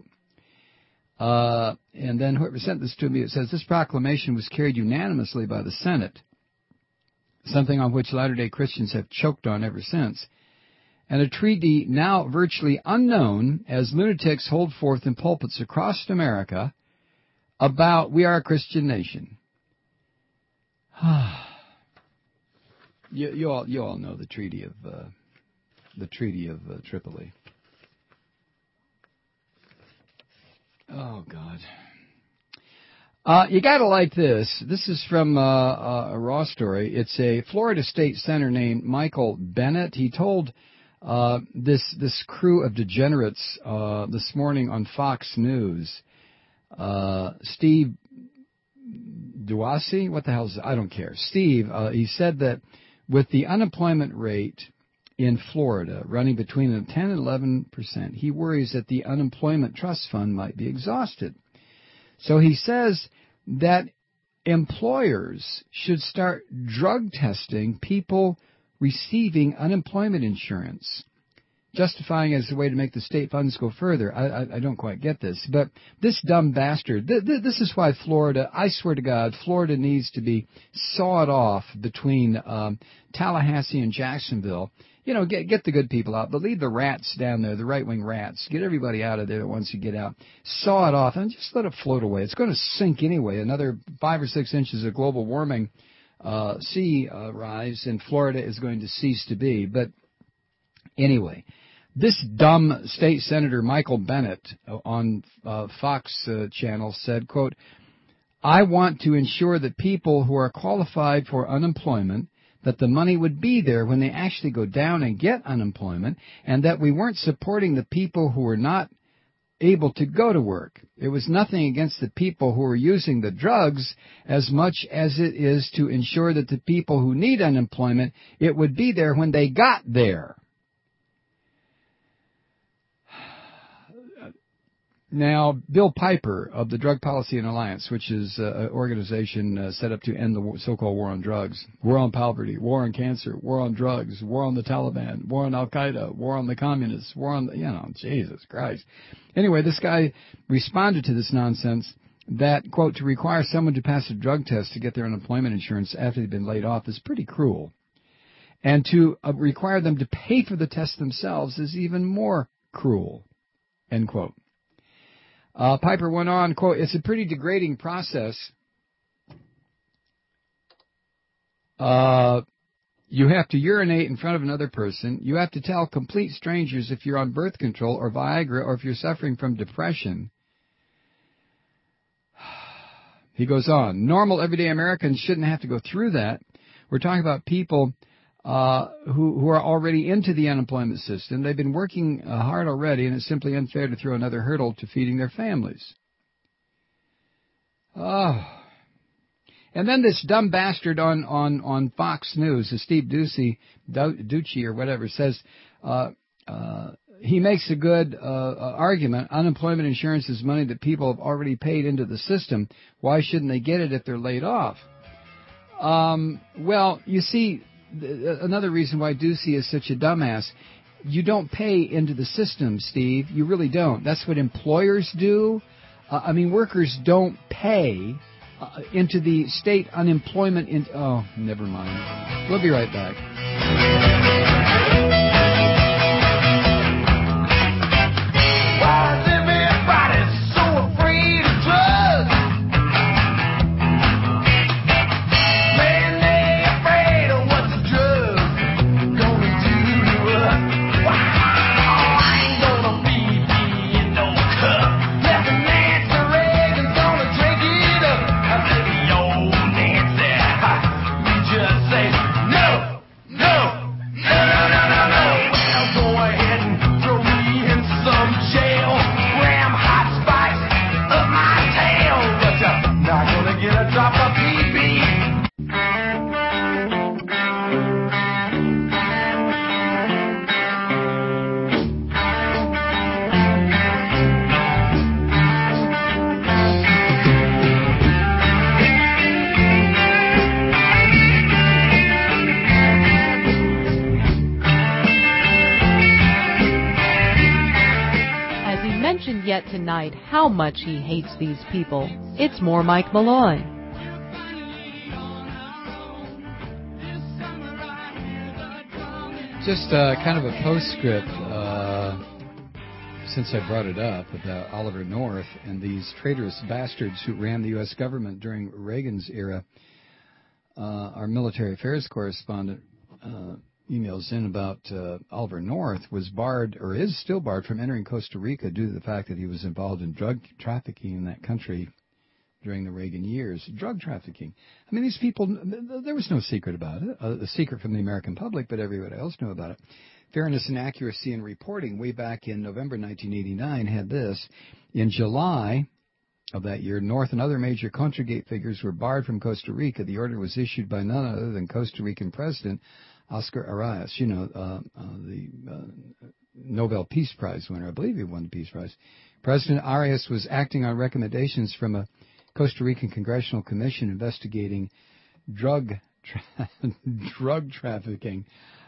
And then whoever sent this to me, it says, this proclamation was carried unanimously by the Senate, something on which Latter-day Christians have choked on ever since, and a treaty now virtually unknown as lunatics hold forth in pulpits across America about we are a Christian nation. You all know the Treaty of Tripoli. Oh God. You gotta like this. This is from a Raw story. It's a Florida state senator named Michael Bennett. He told this crew of degenerates this morning on Fox News. Steve Duasi, what the hell is it? I don't care. Steve, he said that with the unemployment rate in Florida running between 10 and 11%, he worries that the unemployment trust fund might be exhausted. So he says that employers should start drug testing people receiving unemployment insurance, justifying as a way to make the state funds go further. I don't quite get this. But this dumb bastard, this is why Florida, I swear to God, Florida needs to be sawed off between Tallahassee and Jacksonville. You know, get the good people out, but leave the rats down there, the right-wing rats. Get everybody out of there that wants to get out. Saw it off and just let it float away. It's going to sink anyway. Another 5 or 6 inches of global warming sea rise in Florida is going to cease to be. But anyway, this dumb state senator Michael Bennett on Fox channel said, quote, I want to ensure that people who are qualified for unemployment, that the money would be there when they actually go down and get unemployment, and that we weren't supporting the people who were not able to go to work. It was nothing against the people who were using the drugs as much as it is to ensure that the people who need unemployment, it would be there when they got there. Now, Bill Piper of the Drug Policy and Alliance, which is an organization set up to end the so-called war on drugs, war on poverty, war on cancer, war on drugs, war on the Taliban, war on Al-Qaeda, war on the communists, war on, Jesus Christ. Anyway, this guy responded to this nonsense that, quote, to require someone to pass a drug test to get their unemployment insurance after they've been laid off is pretty cruel. And to require them to pay for the test themselves is even more cruel, end quote. Piper went on, quote, it's a pretty degrading process. You have to urinate in front of another person. You have to tell complete strangers if you're on birth control or Viagra or if you're suffering from depression. He goes on, normal everyday Americans shouldn't have to go through that. We're talking about people who are already into the unemployment system. They've been working hard already, and it's simply unfair to throw another hurdle to feeding their families. Oh. And then this dumb bastard on Fox News, Steve Ducey or whatever, says he makes a good argument. Unemployment insurance is money that people have already paid into the system. Why shouldn't they get it if they're laid off? Well, you see, another reason why Ducey is such a dumbass, you don't pay into the system, Steve. You really don't. That's what employers do. Workers don't pay into the state unemployment. Oh, never mind. We'll be right back. Why is everybody so afraid of drugs? Man, they afraid of what the drugs gonna do to us. Wow, I ain't gonna be in no cup. Left Nancy Reagan's gonna drink it up. I said, yo, Nancy, you just say no, no, no, no, no, no, no. Well, go ahead and throw me in some jail. Ram hot spice up my tail. But you're not gonna get a drop of PB. As he mentioned yet tonight how much he hates these people, it's more Mike Malloy. Just kind of a postscript, since I brought it up, about Oliver North and these traitorous bastards who ran the U.S. government during Reagan's era. Our military affairs correspondent emails in about Oliver North was barred, or is still barred, from entering Costa Rica due to the fact that he was involved in drug trafficking in that country during the Reagan years. Drug trafficking. I mean, these people, there was no secret about it, a secret from the American public, but everybody else knew about it. Fairness and Accuracy in Reporting, way back in November 1989, had this. In July of that year, North and other major Contragate figures were barred from Costa Rica. The order was issued by none other than Costa Rican President Oscar Arias, the Nobel Peace Prize winner. I believe he won the Peace Prize. President Arias was acting on recommendations from a Costa Rican Congressional Commission investigating drug trafficking.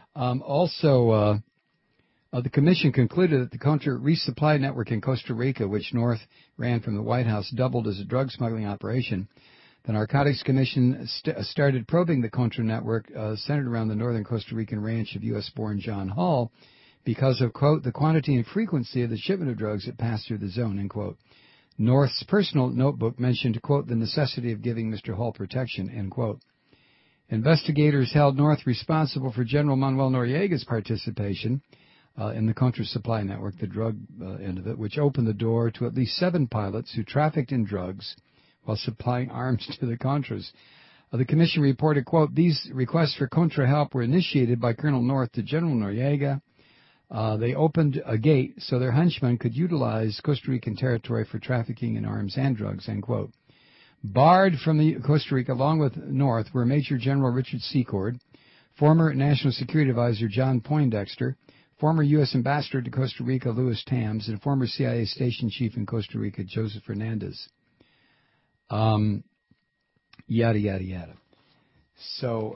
The commission concluded that the Contra resupply network in Costa Rica, which North ran from the White House, doubled as a drug smuggling operation. The Narcotics Commission started probing the Contra network centered around the northern Costa Rican ranch of U.S.-born John Hall because of, quote, the quantity and frequency of the shipment of drugs that passed through the zone, end quote. North's personal notebook mentioned, quote, the necessity of giving Mr. Hall protection, end quote. Investigators held North responsible for General Manuel Noriega's participation in the Contra supply network, the drug end of it, which opened the door to at least 7 pilots who trafficked in drugs while supplying arms to the Contras. The commission reported, quote, these requests for Contra help were initiated by Colonel North to General Noriega. They opened a gate so their henchmen could utilize Costa Rican territory for trafficking in arms and drugs, end quote. Barred from the Costa Rica, along with North, were Major General Richard Secord, former National Security Advisor John Poindexter, former U.S. Ambassador to Costa Rica Louis Tams, and former CIA Station Chief in Costa Rica Joseph Fernandez. Yada, yada, yada. So,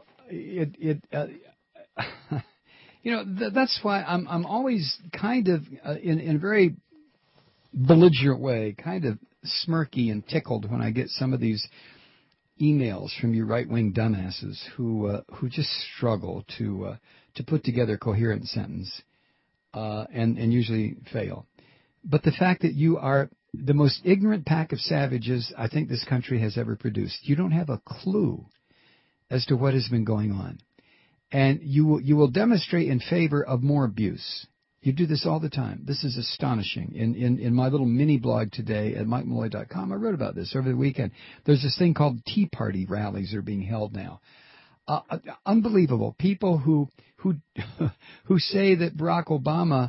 that's why I'm always kind of, in a very belligerent way, kind of smirky and tickled when I get some of these emails from you right-wing dumbasses who just struggle to put together a coherent sentence and usually fail. But the fact that you are the most ignorant pack of savages I think this country has ever produced. You don't have a clue as to what has been going on. And you will demonstrate in favor of more abuse. You do this all the time. This is astonishing. In my little mini blog today at MikeMalloy.com, I wrote about this over the weekend. There's this thing called Tea Party rallies that are being held now. Unbelievable. People who say that Barack Obama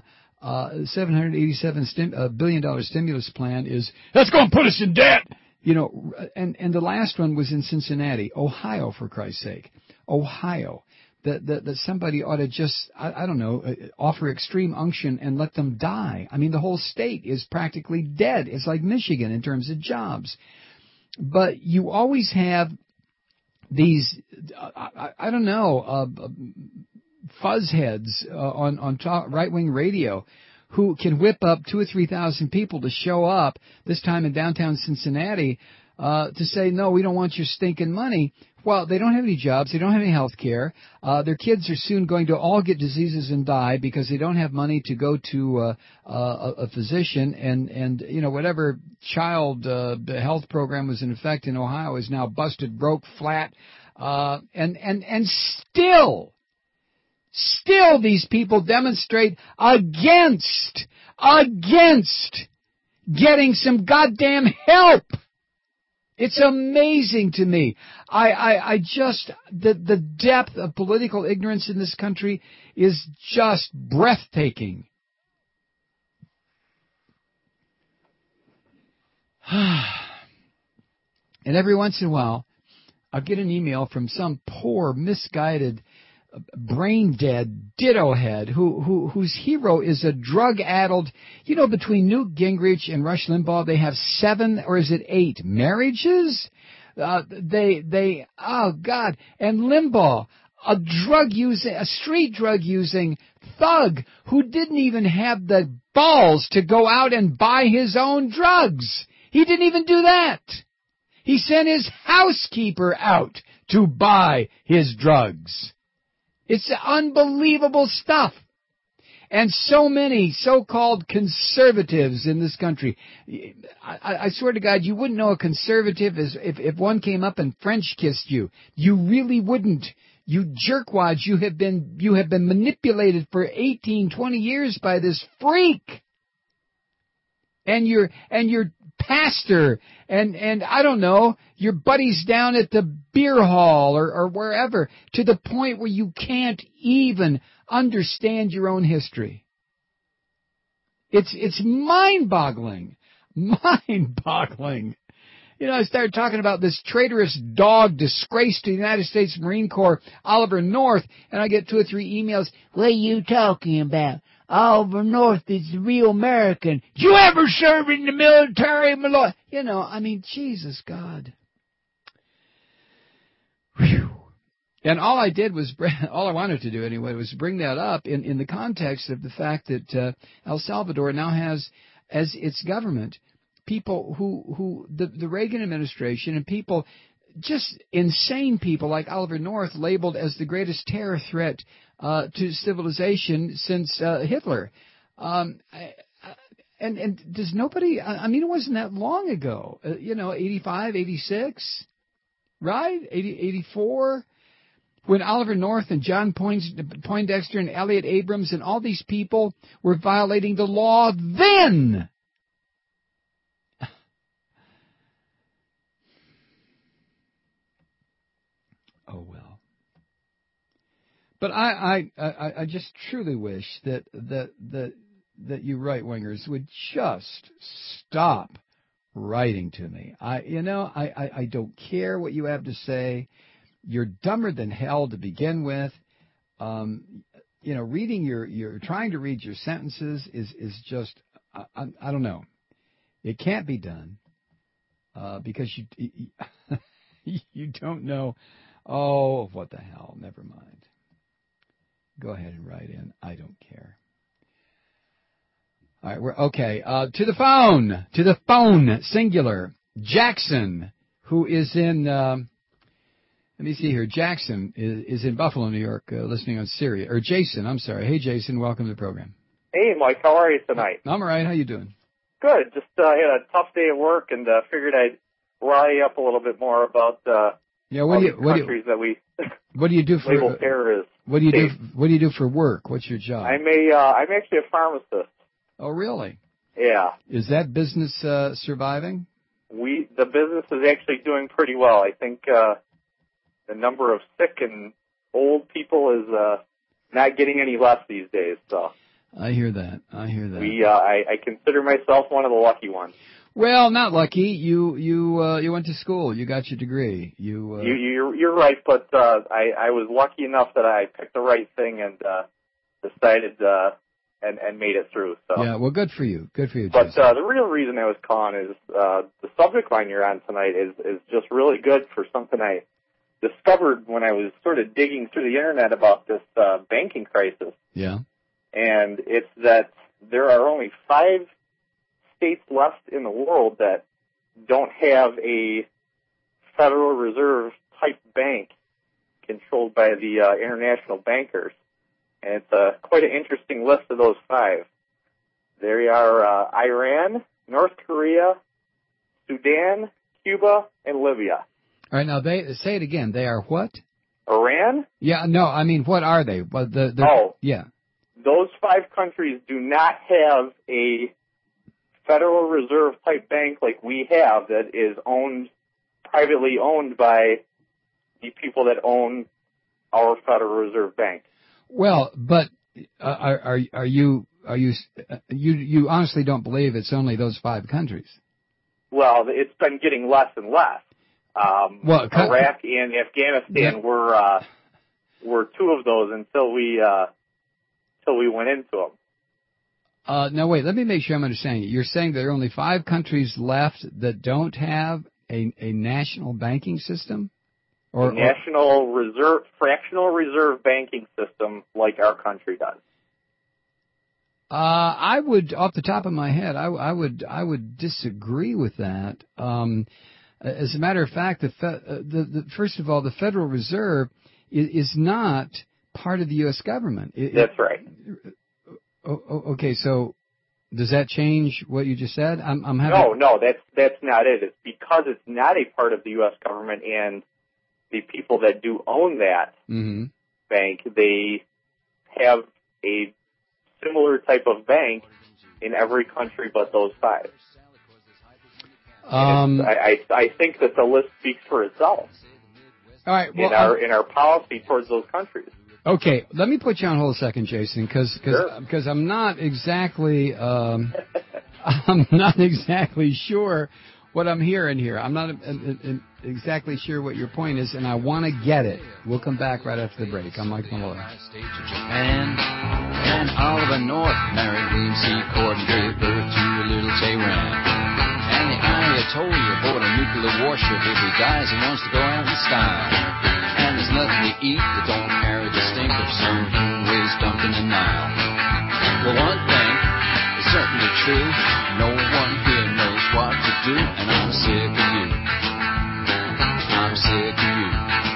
$787 billion stimulus plan that's going to put us in debt. And the last one was in Cincinnati, Ohio, for Christ's sake. Ohio. That somebody ought to just, I don't know, offer extreme unction and let them die. I mean, the whole state is practically dead. It's like Michigan in terms of jobs. But you always have these, I don't know, fuzzheads on right-wing radio who can whip up 2,000 or 3,000 people to show up, this time in downtown Cincinnati, to say, no, we don't want your stinking money. Well, they don't have any jobs. They don't have any health care. Their kids are soon going to all get diseases and die because they don't have money to go to a physician. And whatever child health program was in effect in Ohio is now busted, broke, flat. And still these people demonstrate against getting some goddamn help. It's amazing to me. I just, the depth of political ignorance in this country is just breathtaking. And every once in a while, I'll get an email from some poor, misguided, brain-dead ditto head whose hero is a drug-addled, between Newt Gingrich and Rush Limbaugh, they have 7 or is it 8 marriages? Oh God. And Limbaugh, a street drug-using thug who didn't even have the balls to go out and buy his own drugs. He didn't even do that. He sent his housekeeper out to buy his drugs. It's unbelievable stuff. And so many so-called conservatives in this country. I swear to God, you wouldn't know a conservative if one came up and French kissed you. You really wouldn't. You jerkwads, you have been manipulated for 18, 20 years by this freak. And your pastor and I don't know, your buddies down at the beer hall or wherever, to the point where you can't even understand your own history. It's mind-boggling. Mind-boggling. You know, I started talking about this traitorous dog disgrace to the United States Marine Corps, Oliver North, and I get 2 or 3 emails. What are you talking about? Oliver North is the real American. You ever served in the military, my lord? You know, I mean, Jesus God. Whew. And all I wanted to do anyway, was bring that up in the context of the fact that El Salvador now has, as its government, people who the Reagan administration and people, just insane people like Oliver North, labeled as the greatest terror threat to civilization since Hitler. And does nobody, I mean, it wasn't that long ago, 85, 86, right? 84, when Oliver North and John Poindexter and Elliot Abrams and all these people were violating the law then. Oh, well. But I just truly wish that you right-wingers would just stop writing to me. I don't care what you have to say. You're dumber than hell to begin with. Reading you're trying to read your sentences is just, I don't know. It can't be done, because you don't know. Oh, what the hell? Never mind. Go ahead and write in. I don't care. All right, we're okay. To the phone, singular. Jackson, who is in, let me see here. Jackson is in Buffalo, New York, listening on Sirius. Or Jason, I'm sorry. Hey, Jason, welcome to the program. Hey, Mike, how are you tonight? I'm all right. How you doing? Good. Just had a tough day at work and figured I'd rile you up a little bit more about countries that we what do you do for label terrorists. What do you do for work? What's your job? I'm actually a pharmacist. Oh, really? Yeah. Is that business surviving? The business is actually doing pretty well. I think the number of sick and old people is not getting any less these days. So I hear that. I consider myself one of the lucky ones. Well, not lucky. You went to school. You got your degree. You're right, but I was lucky enough that I picked the right thing and decided and made it through. So yeah, well, good for you. Good for you. But the real reason I was calling is the subject line you're on tonight is just really good for something I discovered when I was sort of digging through the internet about this banking crisis. Yeah. And it's that there are only 5 states left in the world that don't have a Federal Reserve type bank controlled by the international bankers. And it's quite an interesting list of those 5. There are Iran, North Korea, Sudan, Cuba, and Libya. All right, now say it again. They are what? Iran? Yeah, no, I mean, what are they? Well, yeah. Those 5 countries do not have a Federal Reserve type bank like we have that is privately owned by the people that own our Federal Reserve Bank. Well, but are you honestly don't believe it's only those 5 countries? Well, it's been getting less and less. Iraq and Afghanistan were 2 of those until we went into them. Now, wait, let me make sure I'm understanding you. You're saying there are only 5 countries left that don't have a national banking system? Or national reserve, fractional reserve banking system like our country does. I would, off the top of my head, I would disagree with that. As a matter of fact, first of all, the Federal Reserve is not part of the U.S. government. That's right. Okay, so does that change what you just said? I'm having... No, that's not it. It's because it's not a part of the U.S. government, and the people that do own that bank, they have a similar type of bank in every country but those five. I think that the list speaks for itself. All right. Well, in our policy towards those countries. Okay, let me put you on hold a second, Jason, because I'm not exactly sure what I'm hearing here. I'm not exactly sure what your point is, and I want to get it. We'll come back right after the break. I'm Mike Malloy. States of Japan, and Oliver North married William C. Cord and gave birth to a little Tehran. And the Ayatollah bought a nuclear warship. If he dies, he wants to go out in style. And there's nothing to eat that don't carry the stink of some waste dumped in the Nile. Well, one thing is certainly true. No one here knows what to do, and I'm sick of you. I'm sick of you.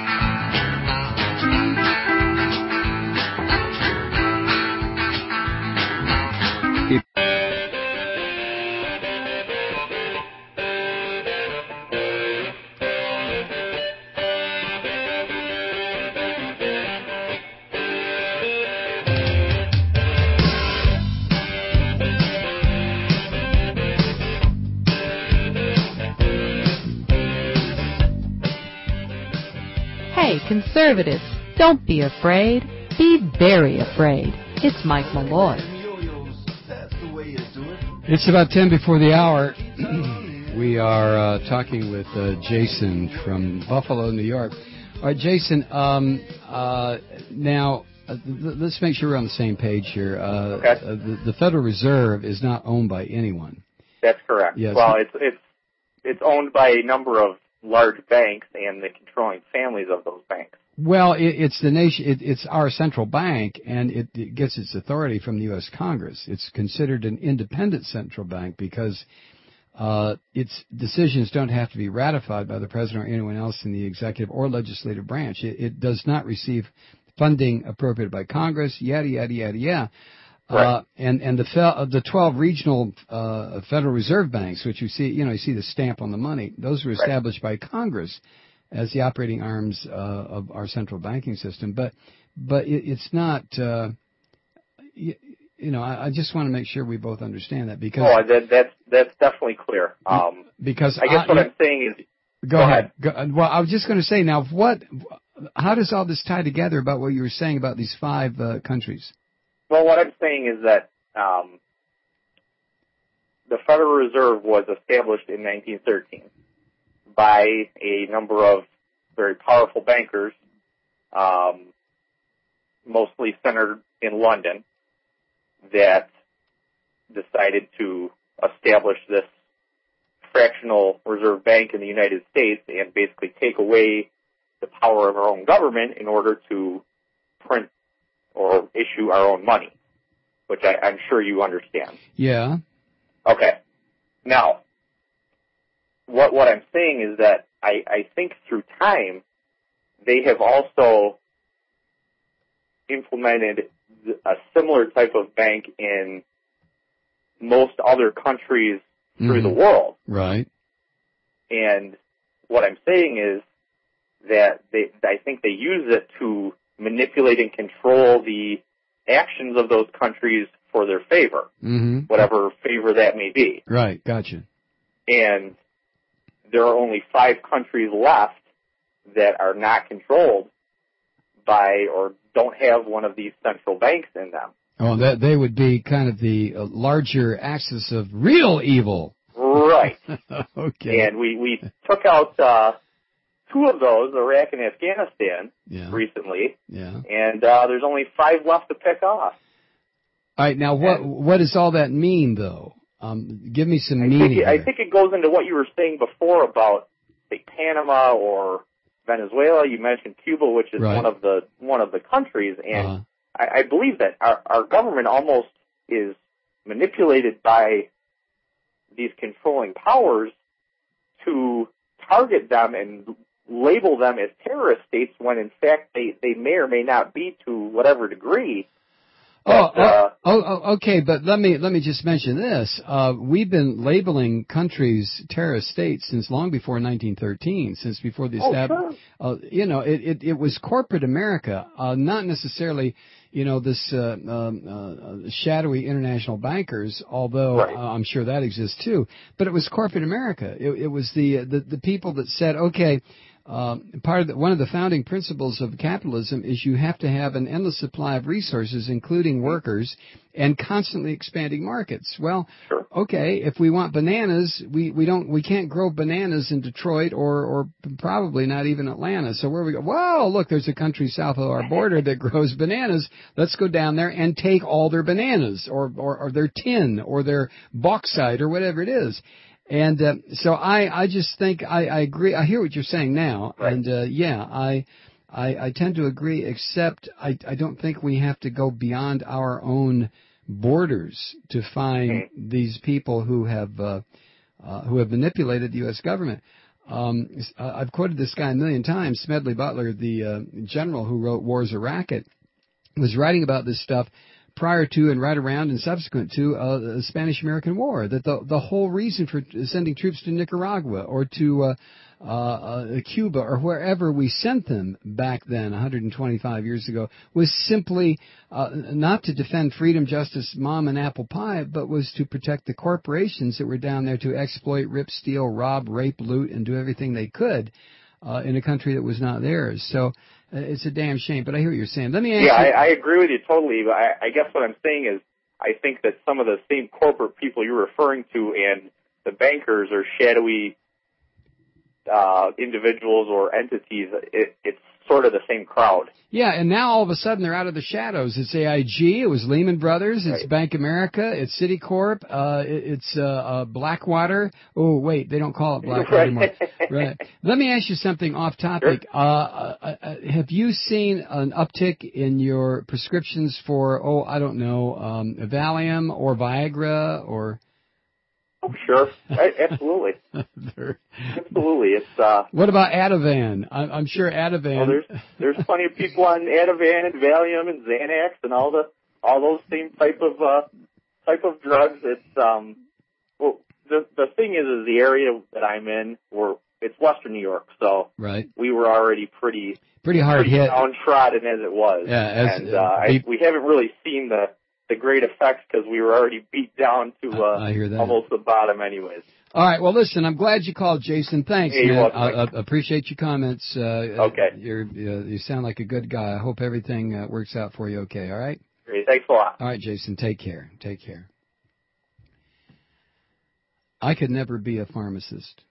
Hey, conservatives, don't be afraid. Be very afraid. It's Mike Malloy. It's about 10 before the hour. We are talking with Jason from Buffalo, New York. All right, Jason, now, let's make sure we're on the same page here. Okay. The Federal Reserve is not owned by anyone. That's correct. Yes. Well, it's owned by a number of large banks and the controlling families of those banks. Well, it's the nation. It's our central bank, and it gets its authority from the U.S. Congress. It's considered an independent central bank because its decisions don't have to be ratified by the president or anyone else in the executive or legislative branch. It does not receive funding appropriated by Congress. Yada yada yada yada. Right. And the 12 regional Federal Reserve banks, which you see the stamp on the money, those were established by Congress as the operating arms of our central banking system. But it's not. I just want to make sure we both understand that because. Oh, that's definitely clear. Because I guess what I'm saying is. Go ahead. Well, I was just going to say now, how does all this tie together about what you were saying about these 5 countries? Well, what I'm saying is that the Federal Reserve was established in 1913 by a number of very powerful bankers, mostly centered in London, that decided to establish this fractional reserve bank in the United States and basically take away the power of our own government in order to print or issue our own money, which I'm sure you understand. Yeah. Okay. Now, what I'm saying is that I think through time, they have also implemented a similar type of bank in most other countries through the world. Right. And what I'm saying is that I think they use it to manipulate and control the actions of those countries for their favor, whatever favor that may be. Right, gotcha. And there are only 5 countries left that are not controlled by or don't have one of these central banks in them. Oh, that they would be kind of the larger axis of real evil. Right. Okay. And we took out 2 of those, Iraq and Afghanistan, recently. Yeah. And there's only 5 left to pick off. All right. Now, what does all that mean, though? Give me some meaning. I think it goes into what you were saying before about, say, Panama or Venezuela. You mentioned Cuba, which is one of the countries, and I believe that our government almost is manipulated by these controlling powers to target them and label them as terrorist states when in fact they may or may not be to whatever degree. Okay, but let me just mention this. We've been labeling countries terrorist states since long before 1913, since before the establishment. Sure. It was corporate America, not necessarily, this shadowy international bankers, although Right. I'm sure that exists too. But it was corporate America. It was the people that said, okay. One of the founding principles of capitalism is you have to have an endless supply of resources, including workers, and constantly expanding markets. Well, Sure. okay, if we want bananas, we can't grow bananas in Detroit or probably not even Atlanta. So where we go? Wow, look, there's a country south of our border that grows bananas. Let's go down there and take all their bananas or their tin or their bauxite or whatever it is. And so I just think I agree. I hear what you're saying now, Right. and I tend to agree. Except I don't think we have to go beyond our own borders to find these people who have manipulated the U.S. government. I've quoted this guy a million times. Smedley Butler, the general who wrote War's a Racket, was writing about this stuff prior to and right around and subsequent to the Spanish-American War, that the whole reason for sending troops to Nicaragua or to Cuba or wherever we sent them back then 125 years ago was simply not to defend freedom, justice, mom, and apple pie, but was to protect the corporations that were down there to exploit, rip, steal, rob, rape, loot, and do everything they could in a country that was not theirs. So it's a damn shame, but I hear what you're saying. Let me ask you. I agree with you totally, but I guess what I'm saying is I think that some of the same corporate people you're referring to and the bankers are shadowy individuals or entities. It's sort of the same crowd. Yeah, and now all of a sudden they're out of the shadows. It's AIG, it was Lehman Brothers, it's Right. Bank America, it's Citicorp, it's Blackwater. Oh, wait, they don't call it Blackwater anymore. Right. Let me ask you something off topic. Sure. Have you seen an uptick in your prescriptions for, Valium or Viagra or... Oh, sure. Absolutely. Absolutely. It's What about Ativan? I'm sure Ativan... well, there's plenty of people on Ativan and Valium and Xanax and all those same type of drugs. It's the thing is the area that I'm in, it's Western New York, so right. we were already pretty hard hit. downtrodden as it was. Yeah, we haven't really seen the great effects because we were already beat down to I hear that. almost the bottom anyways. All right. Well, listen, I'm glad you called, Jason. Thanks, Hey, you're man. welcome. I appreciate your comments. Okay. You sound like a good guy. I hope everything works out for you okay, all right? Great. Thanks a lot. All right, Jason, take care. Take care. I could never be a pharmacist.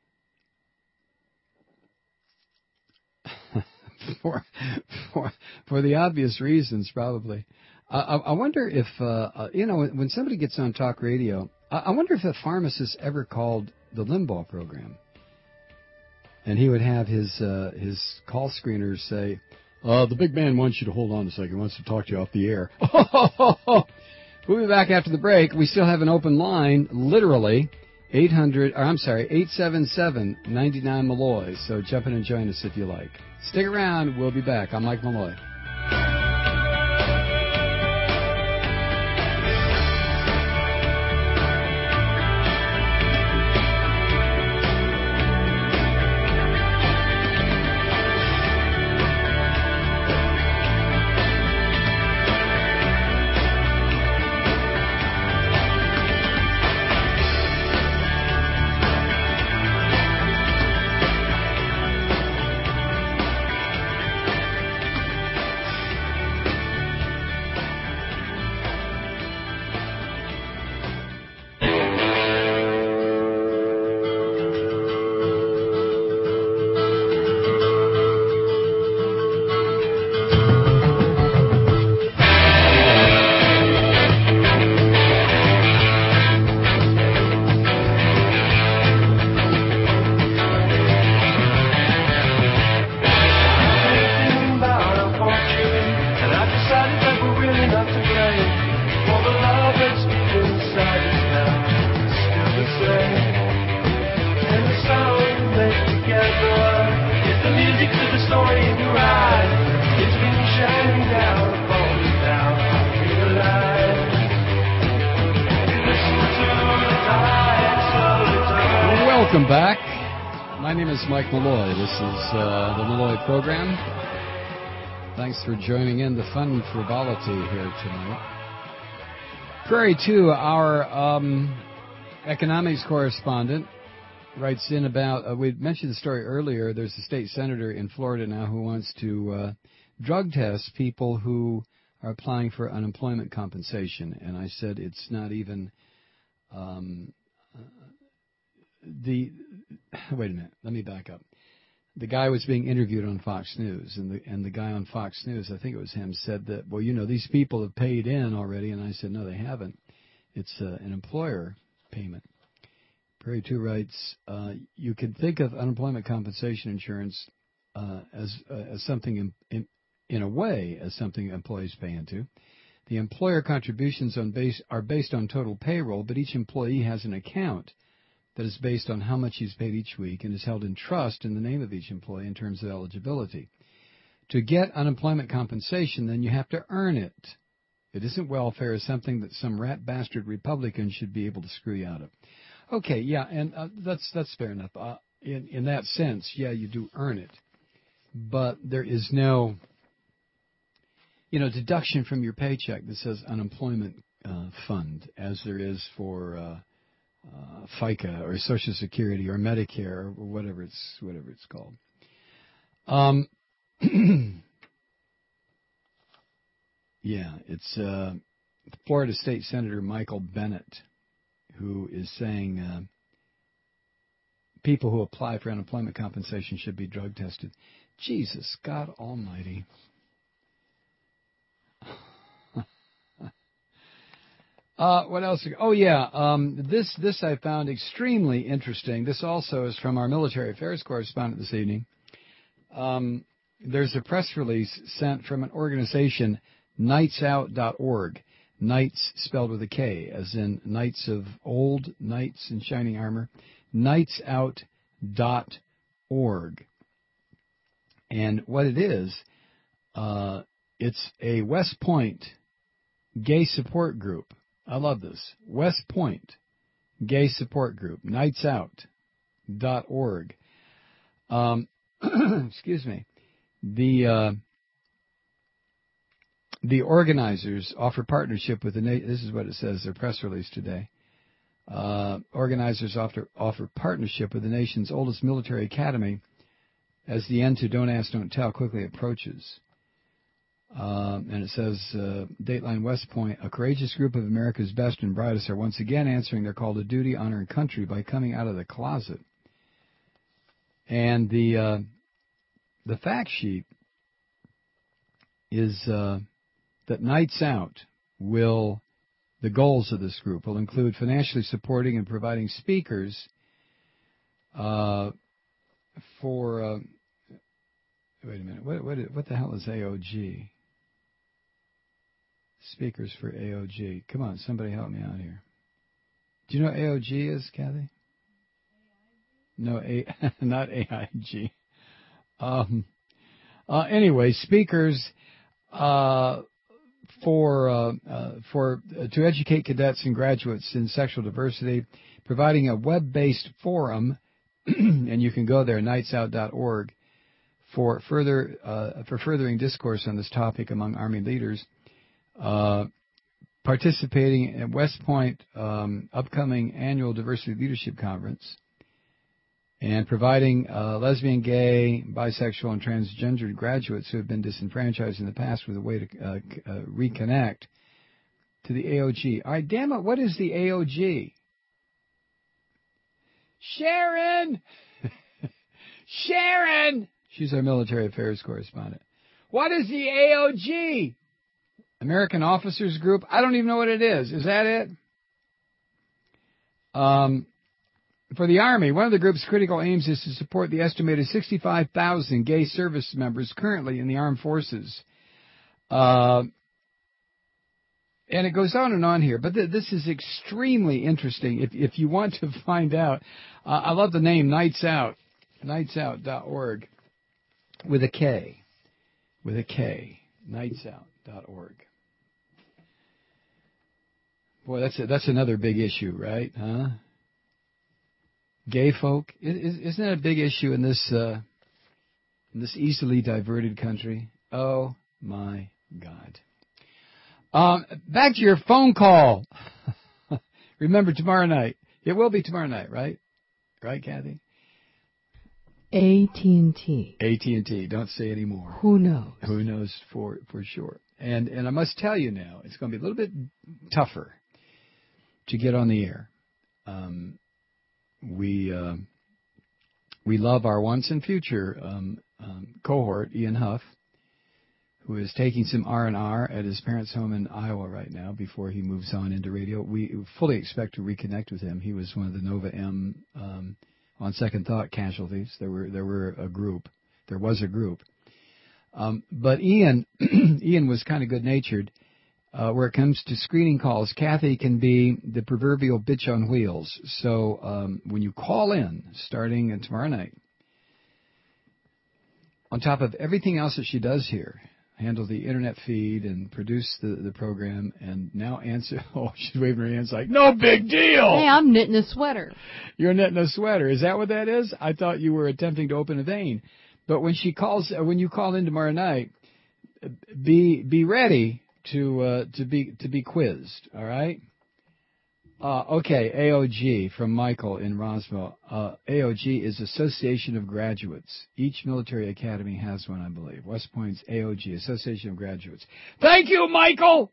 for the obvious reasons, probably. I wonder if, when somebody gets on talk radio, I wonder if a pharmacist ever called the Limbaugh program. And he would have his call screeners say, the big man wants you to hold on a second, wants to talk to you off the air. We'll be back after the break. We still have an open line, literally, 877-99-Malloy. So jump in and join us if you like. Stick around. We'll be back. I'm Mike Malloy. Welcome back. My name is Mike Malloy. This is the Malloy Program. Thanks for joining in the fun frivolity here tonight. Prairie 2, our economics correspondent, writes in about, we mentioned the story earlier, there's a state senator in Florida now who wants to drug test people who are applying for unemployment compensation. And I said it's not even wait a minute, let me back up. The guy was being interviewed on Fox News, and the guy on Fox News, I think it was him, said that, well, you know, these people have paid in already, and I said, no, they haven't. It's an employer payment. Prairie 2 writes, you can think of unemployment compensation insurance as something in a way as something employees pay into. The employer contributions are based on total payroll, but each employee has an account that is based on how much he's paid each week and is held in trust in the name of each employee in terms of eligibility. To get unemployment compensation, then you have to earn it. It isn't welfare. It's something that some rat bastard Republican should be able to screw you out of. Okay, yeah, and that's fair enough. In that sense, yeah, you do earn it. But there is no, deduction from your paycheck that says unemployment fund, as there is for FICA or Social Security or Medicare or whatever it's called. Yeah, it's Florida State Senator Michael Bennet who is saying people who apply for unemployment compensation should be drug tested. Jesus, God Almighty. What else? Oh, yeah. This I found extremely interesting. This also is from our military affairs correspondent this evening. There's a press release sent from an organization, knightsout.org. Knights spelled with a K, as in knights of old, knights in shining armor. knightsout.org. And what it is, it's a West Point gay support group. I love this. West Point gay support group, knightsout.org. Excuse me. The organizers offer partnership with this is what it says, their press release today. Organizers offer partnership with the nation's oldest military academy as the end to Don't Ask, Don't Tell quickly approaches. And it says, Dateline West Point, a courageous group of America's best and brightest are once again answering their call to duty, honor, and country by coming out of the closet. And the fact sheet is that Nights Out the goals of this group will include financially supporting and providing speakers for, wait a minute, what the hell is AOG? Speakers for AOG. Come on, somebody help me out here. Do you know what AOG is, Kathy? No, not AIG. Anyway, speakers to educate cadets and graduates in sexual diversity, providing a web-based forum, and you can go there, knightsout.org, for furthering discourse on this topic among Army leaders, participating at West Point upcoming annual Diversity Leadership Conference, and providing lesbian, gay, bisexual, and transgender graduates who have been disenfranchised in the past with a way to reconnect to the AOG. All right, damn it, what is the AOG? Sharon! Sharon! She's our military affairs correspondent. What is the AOG? American Officers Group? I don't even know what it is. Is that it? For the Army, one of the group's critical aims is to support the estimated 65,000 gay service members currently in the armed forces. And it goes on and on here, but this is extremely interesting. If you want to find out, I love the name Nights Out, knightsout.org, with a K, knightsout.org. Boy, that's another big issue, right? Huh? gay folk. Isn't that a big issue in this easily diverted country? Oh my God. Back to your phone call. Remember, tomorrow night. It will be tomorrow night, right? Right, Kathy? AT&T. AT&T. Don't say any more. Who knows? Who knows for sure. And I must tell you now, it's going to be a little bit tougher to get on the air. We love our once and future cohort, Ian Huff, who is taking some R&R at his parents' home in Iowa right now before he moves on into radio. We fully expect to reconnect with him. He was one of the Nova M, on second thought, casualties. There was a group. But Ian was kind of good-natured. Where it comes to screening calls, Kathy can be the proverbial bitch on wheels. So when you call in, starting tomorrow night, on top of everything else that she does here, handle the internet feed and produce the program, and now answer. Oh, she's waving her hands like, no big deal. Hey, I'm knitting a sweater. You're knitting a sweater. Is that what that is? I thought you were attempting to open a vein. But when you call in tomorrow night, be ready to be quizzed. All right. Okay. AOG from Michael in Roswell. AOG is Association of Graduates. Each military academy has one, I believe. West Point's AOG, Association of Graduates. Thank you, Michael.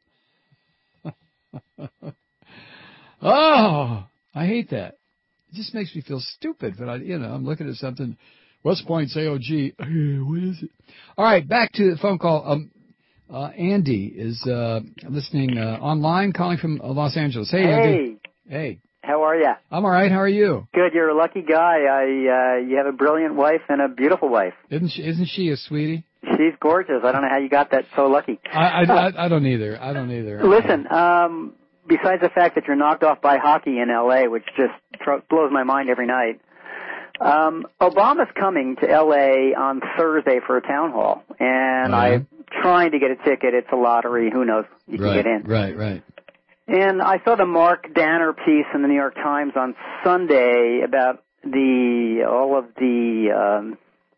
Oh, I hate that. It just makes me feel stupid. But I'm looking at something. West Point's AOG. What is it? All right, back to the phone call. Andy is listening online, calling from Los Angeles. Hey, Andy. Hey. How are you? I'm all right. How are you? Good. You're a lucky guy. You have a brilliant wife and a beautiful wife. Isn't she a sweetie? She's gorgeous. I don't know how you got that so lucky. I don't either. Listen, besides the fact that you're knocked off by hockey in L.A., which just blows my mind every night, Obama's coming to L.A. on Thursday for a town hall, and I'm trying to get a ticket. It's a lottery. Who knows? You can get in. Right. And I saw the Mark Danner piece in the New York Times on Sunday about all of the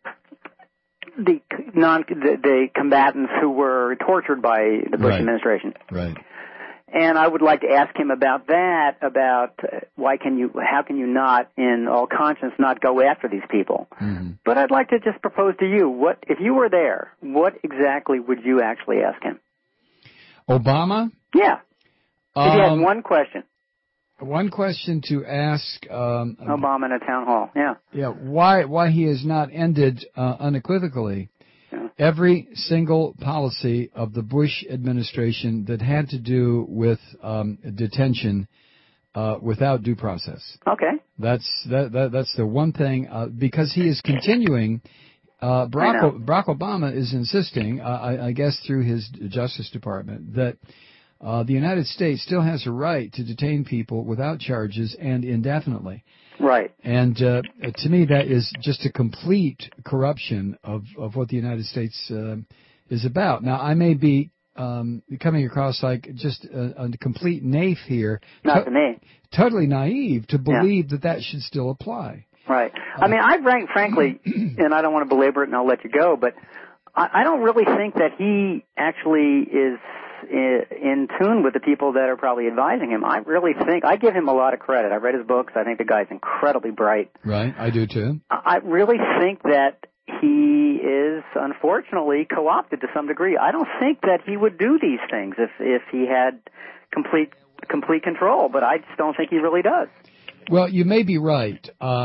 combatants who were tortured by the Bush administration. Right. And I would like to ask him about that, how can you not, in all conscience, not go after these people? Mm-hmm. But I'd like to just propose to you, if you were there, what exactly would you actually ask him? Obama? Yeah. If you had one question. One question to ask Obama in a town hall, yeah. Yeah, why he has not ended unequivocally every single policy of the Bush administration that had to do with detention without due process. Okay. That's the one thing, because he is continuing. Barack Obama is insisting, I guess through his Justice Department, that the United States still has a right to detain people without charges and indefinitely. Right. And to me, that is just a complete corruption of what the United States is about. Now, I may be coming across like just a complete naif here. Not to me. Totally naive to believe that should still apply. Right. I mean, frankly, and I don't want to belabor it and I'll let you go, but I don't really think that he actually is in tune with the people that are probably advising him. I really think, I give him a lot of credit. I read his books. I think the guy's incredibly bright. Right, I do too. I really think that he is, unfortunately, co-opted to some degree. I don't think that he would do these things if he had complete control, but I just don't think he really does. Well, you may be right.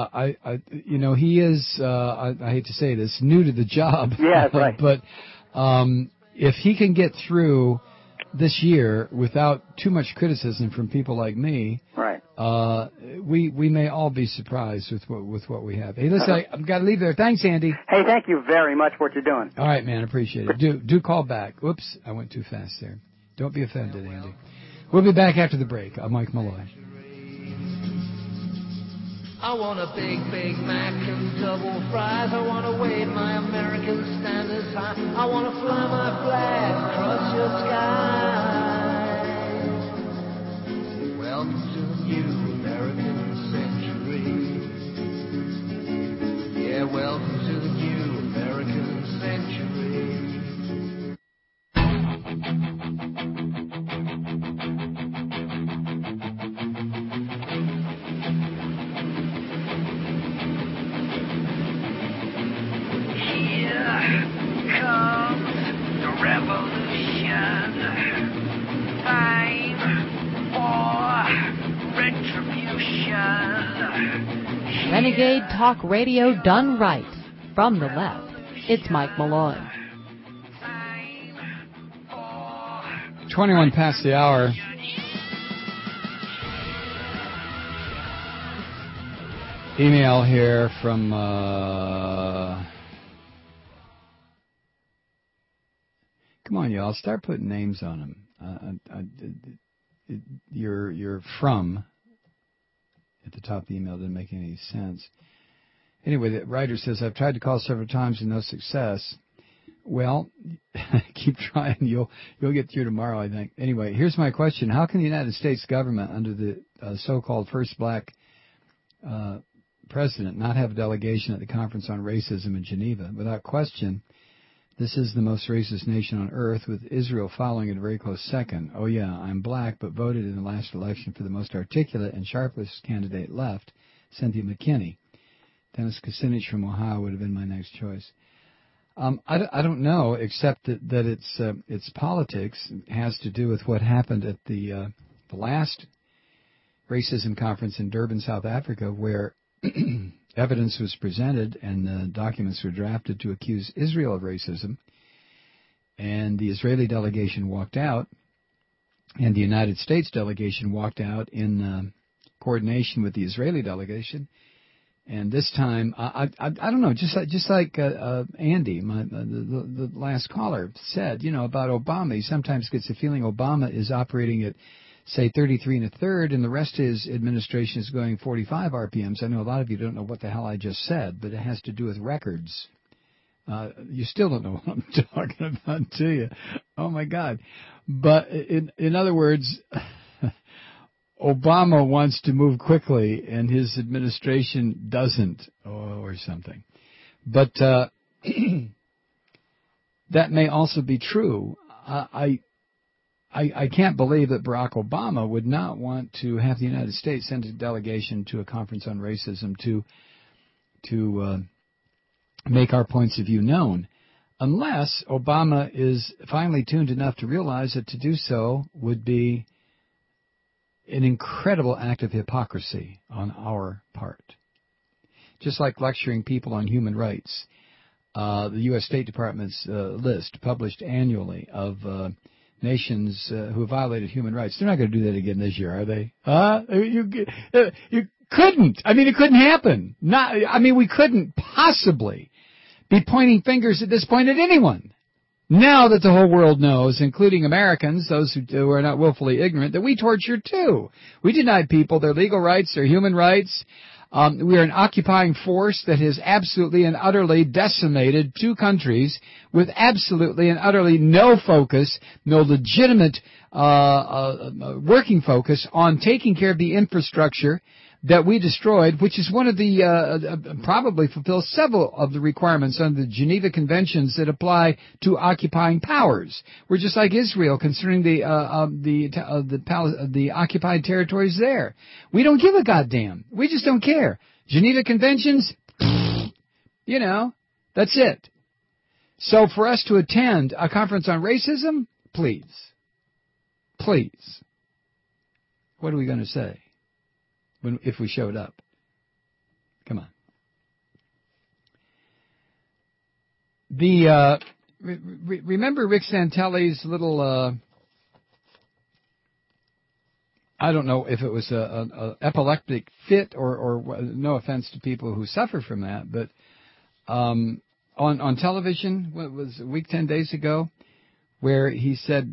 He is, I hate to say this, new to the job. Yeah, right. But if he can get through this year without too much criticism from people like me, right? We may all be surprised with what we have. Hey, listen, I've got to leave there. Thanks, Andy. Hey, thank you very much for what you're doing. All right, man, appreciate it. Do call back. Oops, I went too fast there. Don't be offended, Andy. We'll be back after the break. I'm Mike Malloy. I want a Big Mac and double fries. I want to wave my American standards high. I want to fly my flag across your skies. Welcome to a new American century. Renegade Talk Radio done right. From the left, it's Mike Malloy. 21 past the hour. Email here from come on, y'all, start putting names on them. You're from at the top of the email didn't make any sense. Anyway, the writer says, I've tried to call several times and no success. Well, keep trying. You'll get through tomorrow, I think. Anyway, here's my question. How can the United States government, under the so-called first black president, not have a delegation at the Conference on Racism in Geneva? Without question, this is the most racist nation on earth, with Israel following it a very close second. Oh, yeah, I'm black, but voted in the last election for the most articulate and sharpest candidate left, Cynthia McKinney. Dennis Kucinich from Ohio would have been my next choice. I don't know, except that its politics has to do with what happened at the last racism conference in Durban, South Africa, where evidence was presented and documents were drafted to accuse Israel of racism, and the Israeli delegation walked out, and the United States delegation walked out in coordination with the Israeli delegation. And this time, I don't know, just like Andy, the last caller, said, about Obama. He sometimes gets the feeling Obama is operating at, say, 33 1/3, and the rest of his administration is going 45 RPMs. I know a lot of you don't know what the hell I just said, but it has to do with records. You still don't know what I'm talking about, do you? Oh, my God. But in other words, Obama wants to move quickly, and his administration doesn't, or something. But that may also be true. I can't believe that Barack Obama would not want to have the United States send a delegation to a conference on racism to make our points of view known, unless Obama is finally tuned enough to realize that to do so would be an incredible act of hypocrisy on our part. Just like lecturing people on human rights. The U.S. State Department's list, published annually, of nations who have violated human rights. They're not going to do that again this year, are they? You couldn't. I mean, it couldn't happen. We couldn't possibly be pointing fingers at this point at anyone. Now that the whole world knows, including Americans, those who are not willfully ignorant, that we torture too. We deny people their legal rights, their human rights. We are an occupying force that has absolutely and utterly decimated two countries with absolutely and utterly no focus, no legitimate working focus on taking care of the infrastructure that we destroyed, which is one of the, probably fulfills several of the requirements under the Geneva Conventions that apply to occupying powers. We're just like Israel concerning the occupied territories there. We don't give a goddamn. We just don't care. Geneva Conventions, that's it. So for us to attend a conference on racism, please. What are we going to say? If we showed up. Come on. Remember Rick Santelli's little, I don't know if it was a epileptic fit or no offense to people who suffer from that, but on television, what was it, a week, 10 days ago, where he said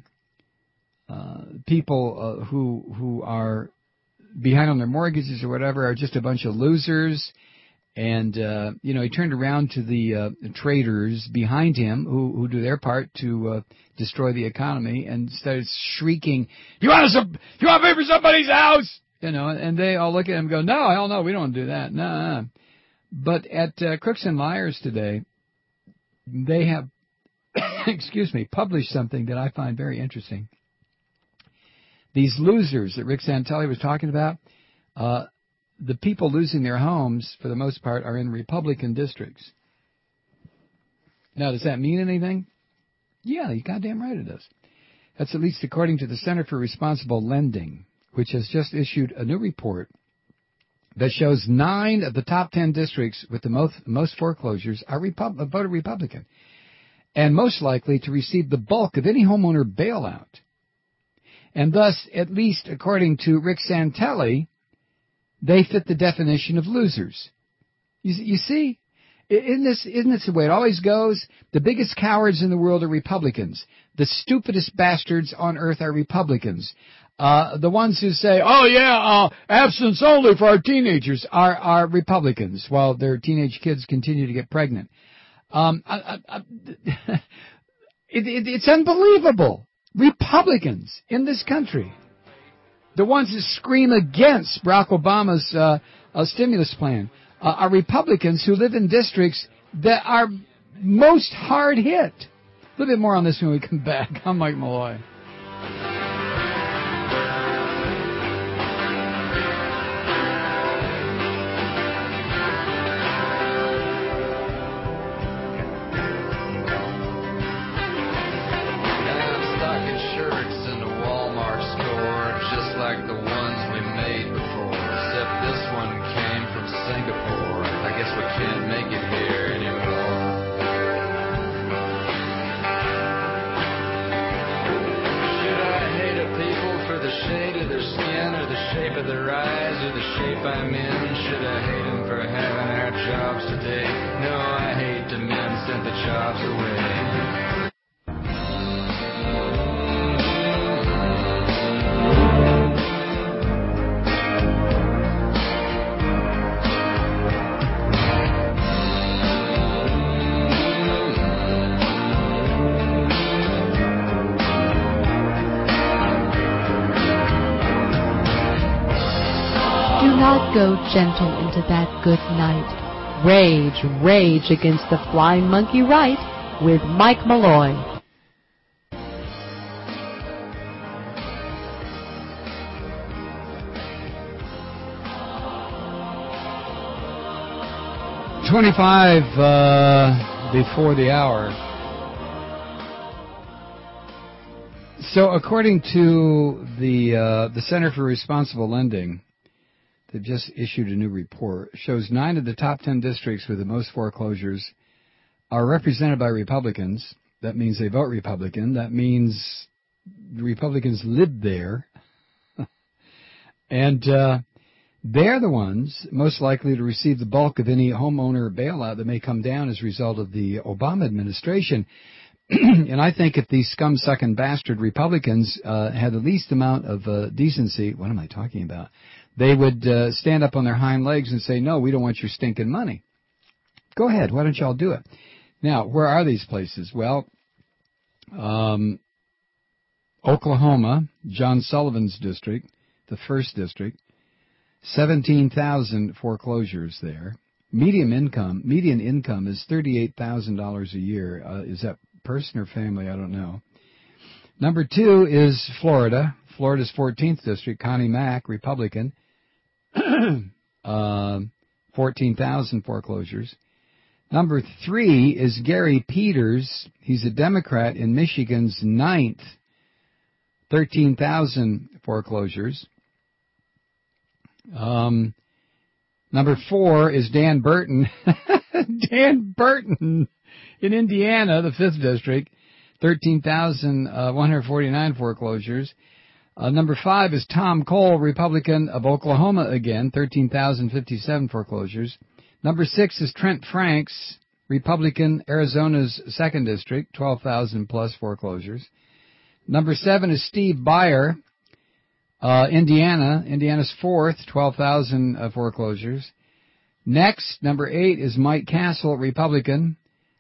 people who are behind on their mortgages or whatever are just a bunch of losers. And, he turned around to the traders behind him who do their part to destroy the economy and started shrieking, you want to pay for somebody's house? And they all look at him and go, no, hell no, we don't do that. No. But at Crooks and Myers today, they have, published something that I find very interesting. These losers that Rick Santelli was talking about, the people losing their homes, for the most part, are in Republican districts. Now, does that mean anything? Yeah, you're goddamn right it does. That's at least according to the Center for Responsible Lending, which has just issued a new report that shows 9 of the top 10 districts with the most foreclosures are voted Republican, and most likely to receive the bulk of any homeowner bailout. And thus, at least according to Rick Santelli, they fit the definition of losers. You see? Isn't this the way it always goes? The biggest cowards in the world are Republicans. The stupidest bastards on earth are Republicans. The ones who say, oh yeah, abstinence only for our teenagers are Republicans, while their teenage kids continue to get pregnant. It's unbelievable. Republicans in this country, the ones that scream against Barack Obama's stimulus plan, are Republicans who live in districts that are most hard hit. A little bit more on this when we come back. I'm Mike Malloy. I'm in. Should I hate them for having our jobs today? No, I hate the men sent the jobs away. Go gentle into that good night. Rage, rage against the flying monkey right with Mike Malloy. $25 before the hour. So according to the Center for Responsible Lending, they've just issued a new report. It shows 9 of the top 10 districts with the most foreclosures are represented by Republicans. That means they vote Republican. That means the Republicans live there. And they're the ones most likely to receive the bulk of any homeowner bailout that may come down as a result of the Obama administration. And I think if these scum-sucking bastard Republicans had the least amount of decency, what am I talking about? They would stand up on their hind legs and say, no, we don't want your stinking money. Go ahead. Why don't y'all do it? Now, where are these places? Well, Oklahoma, John Sullivan's district, the first district, 17,000 foreclosures there. Median income is $38,000 a year. Is that person or family? I don't know. Number 2 is Florida. Florida's 14th district, Connie Mack, Republican, 14,000 foreclosures. Number 3 is Gary Peters. He's a Democrat in Michigan's 9th, 13,000 foreclosures. Number 4 is Dan Burton. Dan Burton in Indiana, the 5th district, 13,149 foreclosures. Number 5 is Tom Cole, Republican of Oklahoma again, 13,057 foreclosures. Number 6 is Trent Franks, Republican, Arizona's 2nd district, 12,000 plus foreclosures. Number 7 is Steve Byer, Indiana's 4th, 12,000 foreclosures. Next, number 8 is Mike Castle, Republican,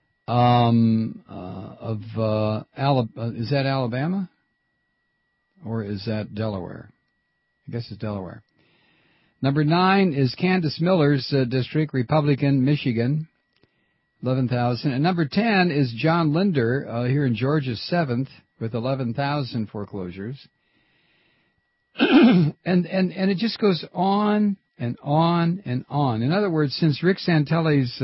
of is that Alabama? Or is that Delaware? I guess it's Delaware. Number 9 is Candace Miller's district, Republican, Michigan, 11,000. And number 10 is John Linder here in Georgia's 7th with 11,000 foreclosures. and it just goes on and on and on. In other words, since Rick Santelli's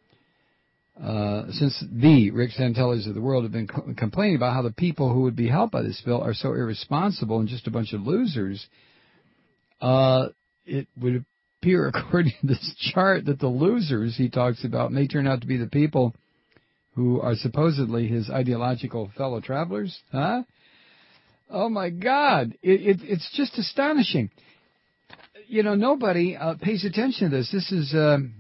since the Rick Santellis of the world have been complaining about how the people who would be helped by this bill are so irresponsible and just a bunch of losers, it would appear according to this chart that the losers he talks about may turn out to be the people who are supposedly his ideological fellow travelers. Huh? Oh, my God. It's just astonishing. You know, nobody pays attention to this. This is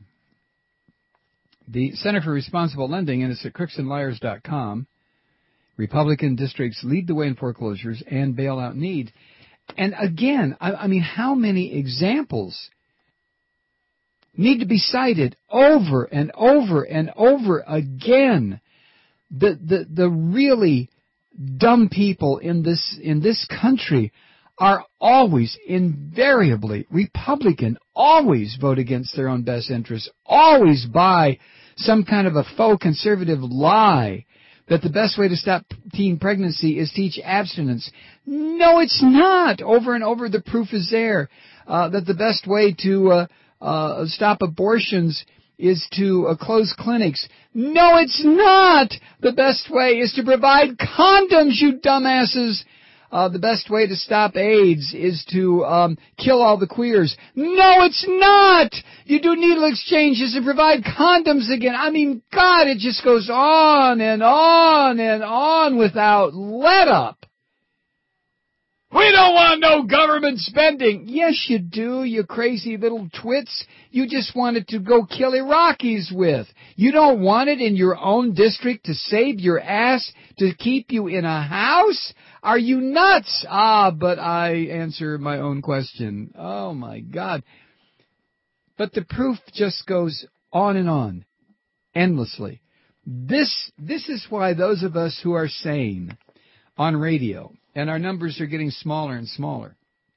the Center for Responsible Lending, and it's at crooksandliars.com. Republican districts lead the way in foreclosures and bailout need. And again, I mean, how many examples need to be cited over and over and over again? The really dumb people in this country are always, invariably, Republican, always vote against their own best interests, always buy some kind of a faux conservative lie that the best way to stop teen pregnancy is teach abstinence. No, it's not. Over and over, the proof is there. That the best way to stop abortions is to close clinics. No, it's not. The best way is to provide condoms, you dumbasses. The best way to stop AIDS is to kill all the queers. No, it's not! You do needle exchanges and provide condoms again. I mean, God, it just goes on and on and on without let up. We don't want no government spending. Yes, you do, you crazy little twits. You just want it to go kill Iraqis with. You don't want it in your own district to save your ass, to keep you in a house? Are you nuts? But I answer my own question. Oh, my God. But the proof just goes on and on, endlessly. This is why those of us who are sane on radio, and our numbers are getting smaller and smaller,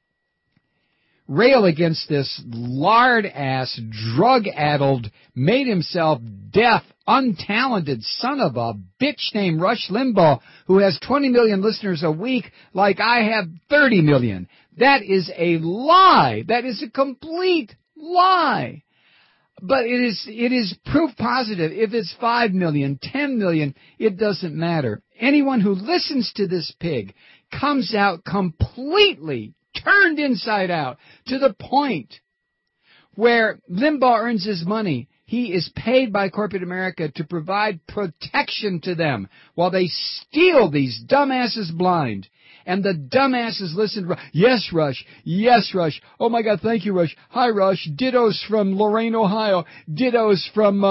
rail against this lard-ass, drug-addled, made himself deaf, untalented son of a bitch named Rush Limbaugh, who has 20 million listeners a week like I have 30 million. That is a lie. That is a complete lie. But it is proof positive. If it's 5 million, 10 million, it doesn't matter. Anyone who listens to this pig comes out completely turned inside out, to the point where Limbaugh earns his money. He is paid by corporate America to provide protection to them while they steal these dumbasses blind. And the dumbasses listen. Yes, Rush. Yes, Rush. Oh, my God. Thank you, Rush. Hi, Rush. Dittos from Lorain, Ohio. Dittos from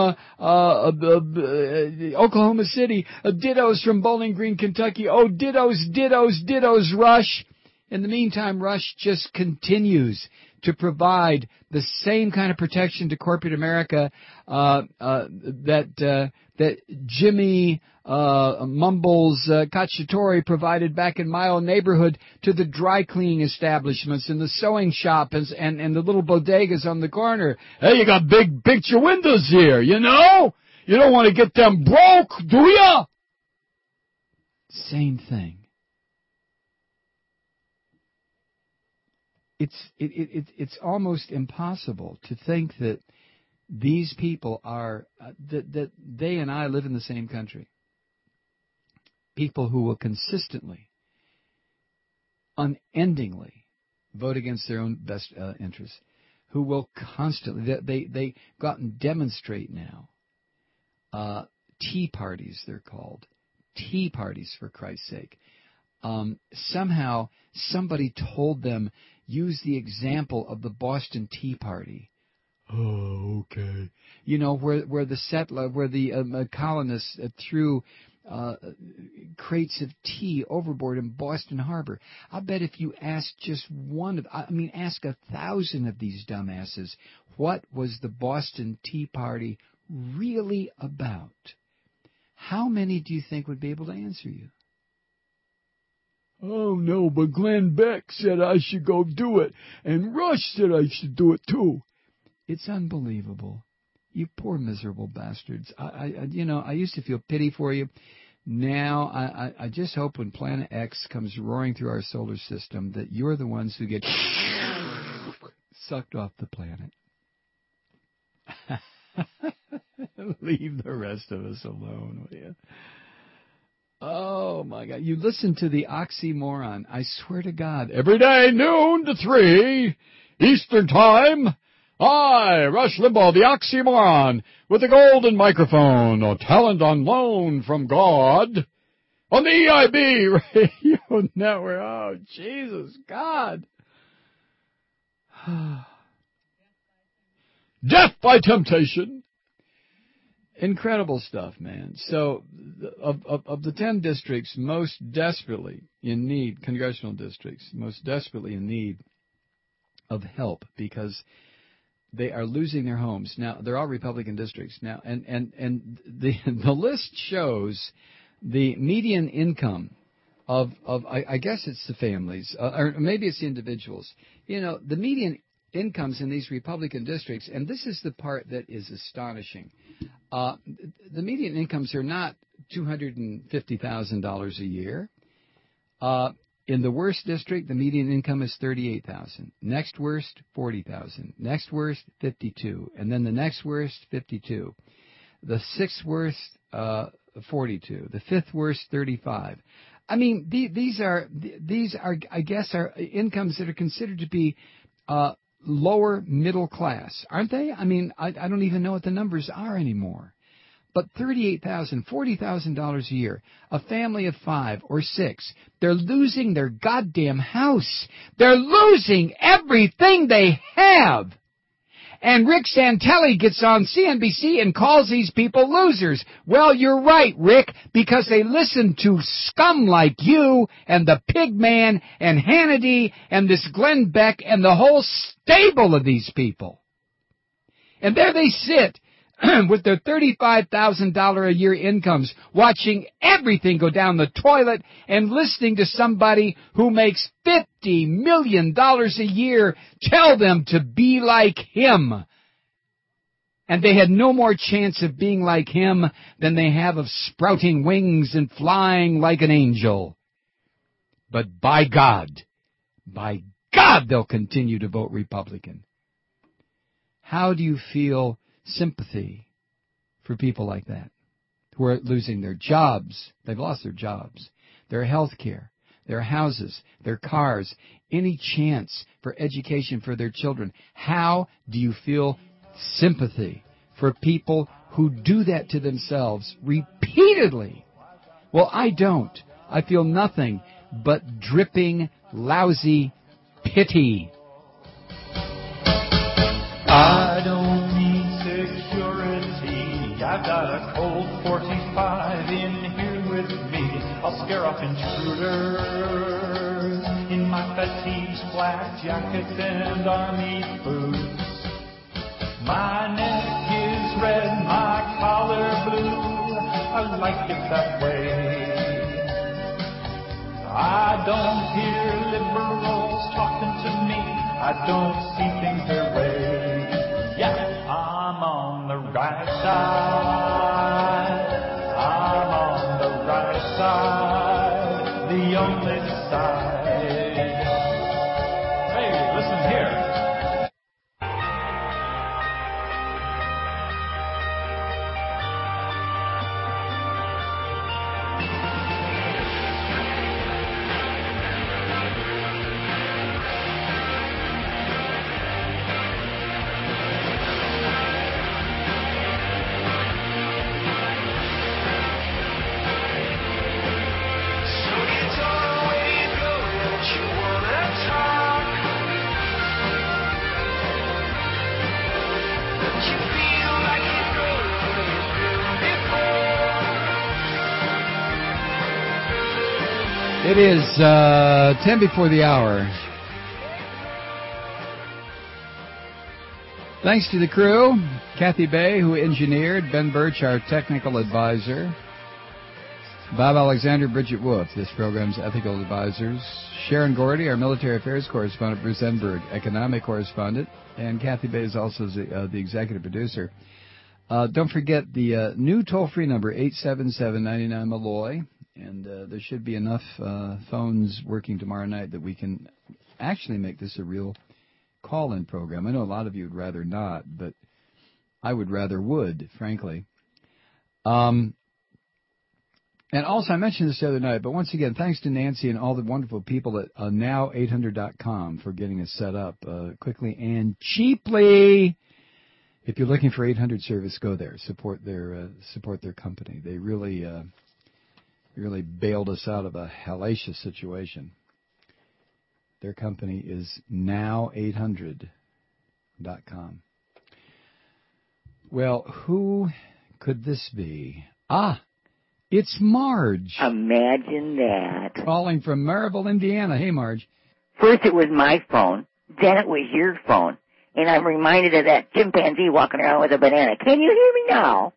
Oklahoma City. Dittos from Bowling Green, Kentucky. Oh, dittos, dittos, dittos, Rush. In the meantime, Rush just continues to provide the same kind of protection to corporate America that Jimmy Mumbles Cacciatore provided back in my own neighborhood to the dry cleaning establishments and the sewing shop and the little bodegas on the corner. Hey, you got big picture windows here, you know? You don't want to get them broke, do ya? Same thing. It's almost impossible to think that these people are that they and I live in the same country. People who will consistently, unendingly vote against their own best interests, who will constantly they go out and demonstrate now. Tea parties, they're called. Tea parties, for Christ's sake. Somehow somebody told them, use the example of the Boston Tea Party. Oh, okay. You know, where the colonists threw crates of tea overboard in Boston Harbor. I'll bet if you ask just ask 1,000 of these dumbasses, what was the Boston Tea Party really about? How many do you think would be able to answer you? Oh, no, but Glenn Beck said I should go do it, and Rush said I should do it, too. It's unbelievable. You poor miserable bastards. I used to feel pity for you. Now, I just hope when Planet X comes roaring through our solar system that you're the ones who get sucked off the planet. Leave the rest of us alone, will you? Oh, my God. You listen to the oxymoron. I swear to God. Every day, noon to 3, Eastern Time, I, Rush Limbaugh, the oxymoron, with the golden microphone, a talent on loan from God, on the EIB Radio Network. Oh, Jesus, God. Death by temptation. Incredible stuff, man. So, of the 10 districts most desperately in need, congressional districts, most desperately in need of help because they are losing their homes. Now, they're all Republican districts. Now, and the list shows the median income of I guess it's the families, or maybe it's the individuals. You know, the median incomes in these Republican districts, and this is the part that is astonishing. The median incomes are not $250,000 a year. In the worst district, the median income is $38,000. Next worst, $40,000. Next worst, $52,000, and then the next worst, $52,000. The sixth worst, $42,000. The fifth worst, $35,000. I mean, these are I guess are incomes that are considered to be lower middle class, aren't they? I mean, I don't even know what the numbers are anymore. But $38,000, $40,000 a year, a family of 5 or 6, they're losing their goddamn house. They're losing everything they have. And Rick Santelli gets on CNBC and calls these people losers. Well, you're right, Rick, because they listen to scum like you and the Pigman and Hannity and this Glenn Beck and the whole stable of these people. And there they sit with their $35,000 a year incomes, watching everything go down the toilet and listening to somebody who makes $50 million a year tell them to be like him. And they had no more chance of being like him than they have of sprouting wings and flying like an angel. But by God, they'll continue to vote Republican. How do you feel sympathy for people like that who are losing their jobs? They've lost their jobs, their health care, their houses, their cars, any chance for education for their children. How do you feel sympathy for people who do that to themselves repeatedly? Well, I don't. I feel nothing but dripping, lousy pity. I don't need security. I've got a Colt 45 in here with me. I'll scare off intruders in my fatigues, black jackets, and army boots. My neck is red, my collar blue. I like it that way. I don't hear liberals talking to me. I don't see things their way. Yeah, I'm on the right side. I'm on the right side. The only side. Hey, listen here. It is 10 before the hour. Thanks to the crew, Kathy Bay, who engineered, Ben Birch, our technical advisor, Bob Alexander, Bridget Wolf, this program's ethical advisors, Sharon Gordy, our military affairs correspondent, Bruce Enberg, economic correspondent, and Kathy Bay is also the executive producer. Don't forget the new toll-free number, 877-99-MALLOY. And there should be enough phones working tomorrow night that we can actually make this a real call-in program. I know a lot of you would rather not, but I would rather would, frankly. And also, I mentioned this the other night, but once again, thanks to Nancy and all the wonderful people at now800.com for getting us set up quickly and cheaply. If you're looking for 800 service, go there. Support their company. They really bailed us out of a hellacious situation. Their company is now800.com. Well, who could this be? It's Marge. Imagine that. Calling from Maryville, Indiana. Hey, Marge. First it was my phone, then it was your phone, and I'm reminded of that chimpanzee walking around with a banana. Can you hear me now?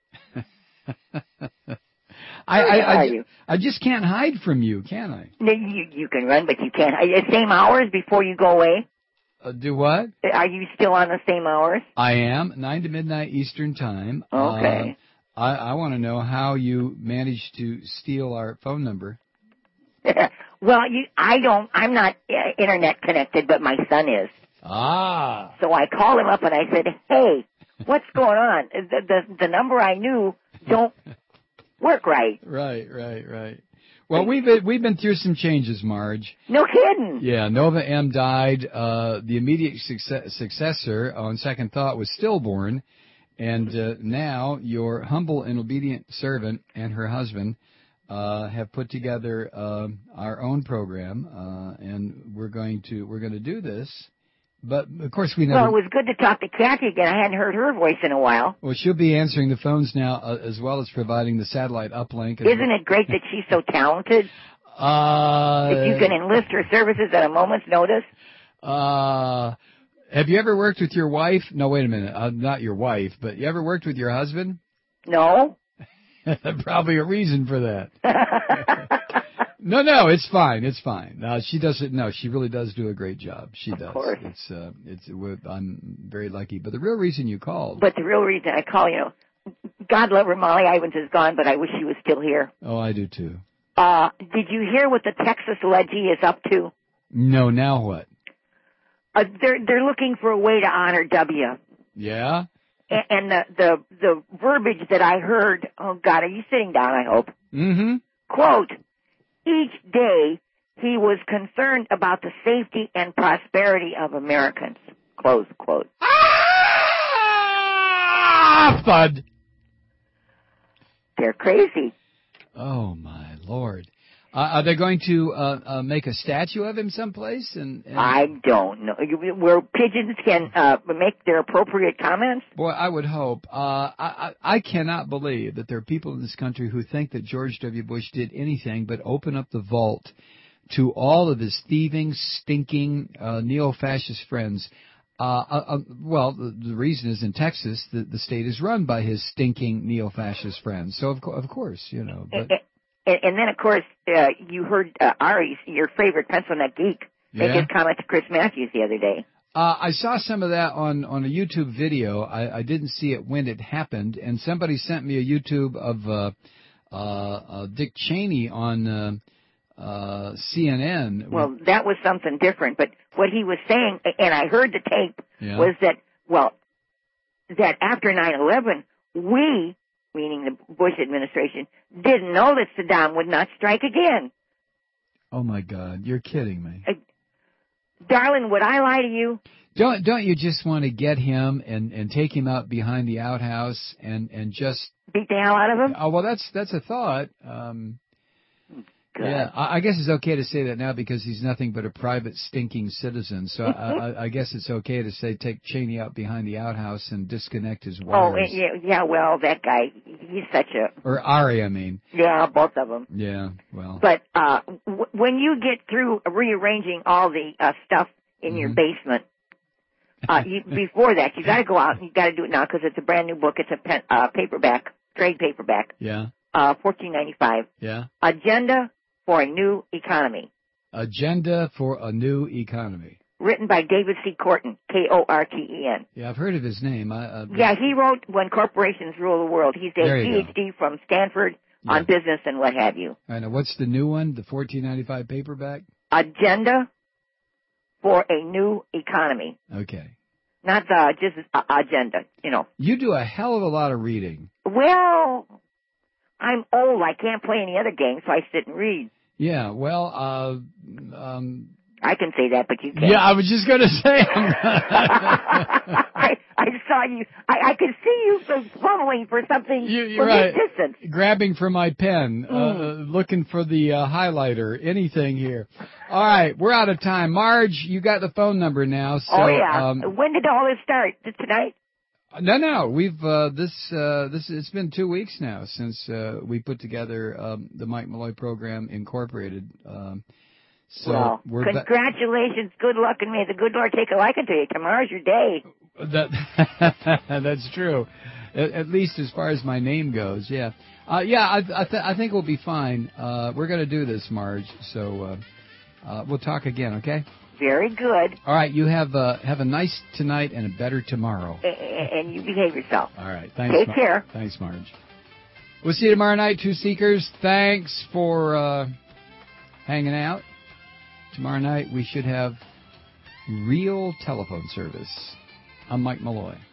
I just can't hide from you, can I? No, you can run, but you can't. Same hours before you go away? Do what? Are you still on the same hours? I am, 9 to midnight Eastern Time. Okay. I want to know how you managed to steal our phone number. Well, I'm not internet connected, but my son is. Ah. So I called him up and I said, hey, what's going on? The number I knew don't work right. Right. Well, we've been through some changes, Marge. No kidding. Yeah, Nova M died. The immediate successor, on second thought, was stillborn. And now your humble and obedient servant and her husband have put together our own program, and we're going to do this. But of course we never. Well, it was good to talk to Kathy again. I hadn't heard her voice in a while. Well, she'll be answering the phones now, as well as providing the satellite uplink. Isn't it great that she's so talented? That you can enlist her services at a moment's notice. Have you ever worked with your wife? No, wait a minute. Not your wife, but you ever worked with your husband? No. Probably a reason for that. No, it's fine. She doesn't. No, she really does do a great job. She does. Of course. I'm very lucky. But the real reason you called. But the real reason I call, God love her, Molly Ivins is gone, but I wish she was still here. Oh, I do too. Did you hear what the Texas Legee is up to? No, now what? They're looking for a way to honor W. Yeah? And the verbiage that I heard, oh God, are you sitting down, I hope? Mm-hmm. Quote, each day he was concerned about the safety and prosperity of Americans. Close quote. Thud! They're crazy. Oh, my Lord. Are they going to make a statue of him someplace? I don't know. Where pigeons can make their appropriate comments? Boy, I would hope. I cannot believe that there are people in this country who think that George W. Bush did anything but open up the vault to all of his thieving, stinking, neo-fascist friends. Well, the reason is in Texas, the state is run by his stinking neo-fascist friends. So, of course, But... And then, of course, you heard Ari, your favorite pencil neck geek, make his comment to Chris Matthews the other day. I saw some of that on a YouTube video. I didn't see it when it happened, and somebody sent me a YouTube of Dick Cheney on CNN. Well, that was something different. But what he was saying, and I heard the tape, was that, that after 9/11, we, meaning the Bush administration, didn't know that Saddam would not strike again. Oh, my God. You're kidding me. Darling, would I lie to you? Don't you just want to get him and take him out behind the outhouse and just... beat the hell out of him? Oh, well, that's a thought. Yeah, I guess it's okay to say that now because he's nothing but a private stinking citizen. So I guess it's okay to say take Cheney out behind the outhouse and disconnect his wires. Oh, yeah, well, that guy, he's such a... Or Ari, I mean. Yeah, both of them. Yeah, well. But when you get through rearranging all the stuff in your basement, before that, you got to go out and you got to do it now because it's a brand new book. It's a paperback, trade paperback. Yeah. $14.95. Yeah. Agenda for a New Economy. Agenda for a New Economy. Written by David C. Korten, Korten. Yeah, I've heard of his name. Yeah, he wrote When Corporations Rule the World. He's a PhD from Stanford on business and what have you. I know. What's the new one, the $14.95 paperback? Agenda for a New Economy. Okay. Not just agenda, You do a hell of a lot of reading. Well, I'm old. I can't play any other games, so I sit and read. Yeah, well, I can say that, but you can't. yeah, I was just going to say. I saw you. I could see you fumbling for something You're from right. this distance. Grabbing for my pen, looking for the highlighter, anything here. All right, we're out of time. Marge, you got the phone number now. So, oh yeah. When did all this start? Tonight? No. We've it's been 2 weeks now since we put together the Mike Malloy Program Incorporated. So well, congratulations, good luck, and may the good Lord take a liking to you. Tomorrow's your day. That's true, at least as far as my name goes. Yeah, I think we'll be fine. We're going to do this, Marge. So we'll talk again, okay? Very good. All right, you have a nice tonight and a better tomorrow. And you behave yourself. All right, thanks. Take care. Thanks, Marge. We'll see you tomorrow night, Two Seekers. Thanks for hanging out. Tomorrow night we should have real telephone service. I'm Mike Malloy.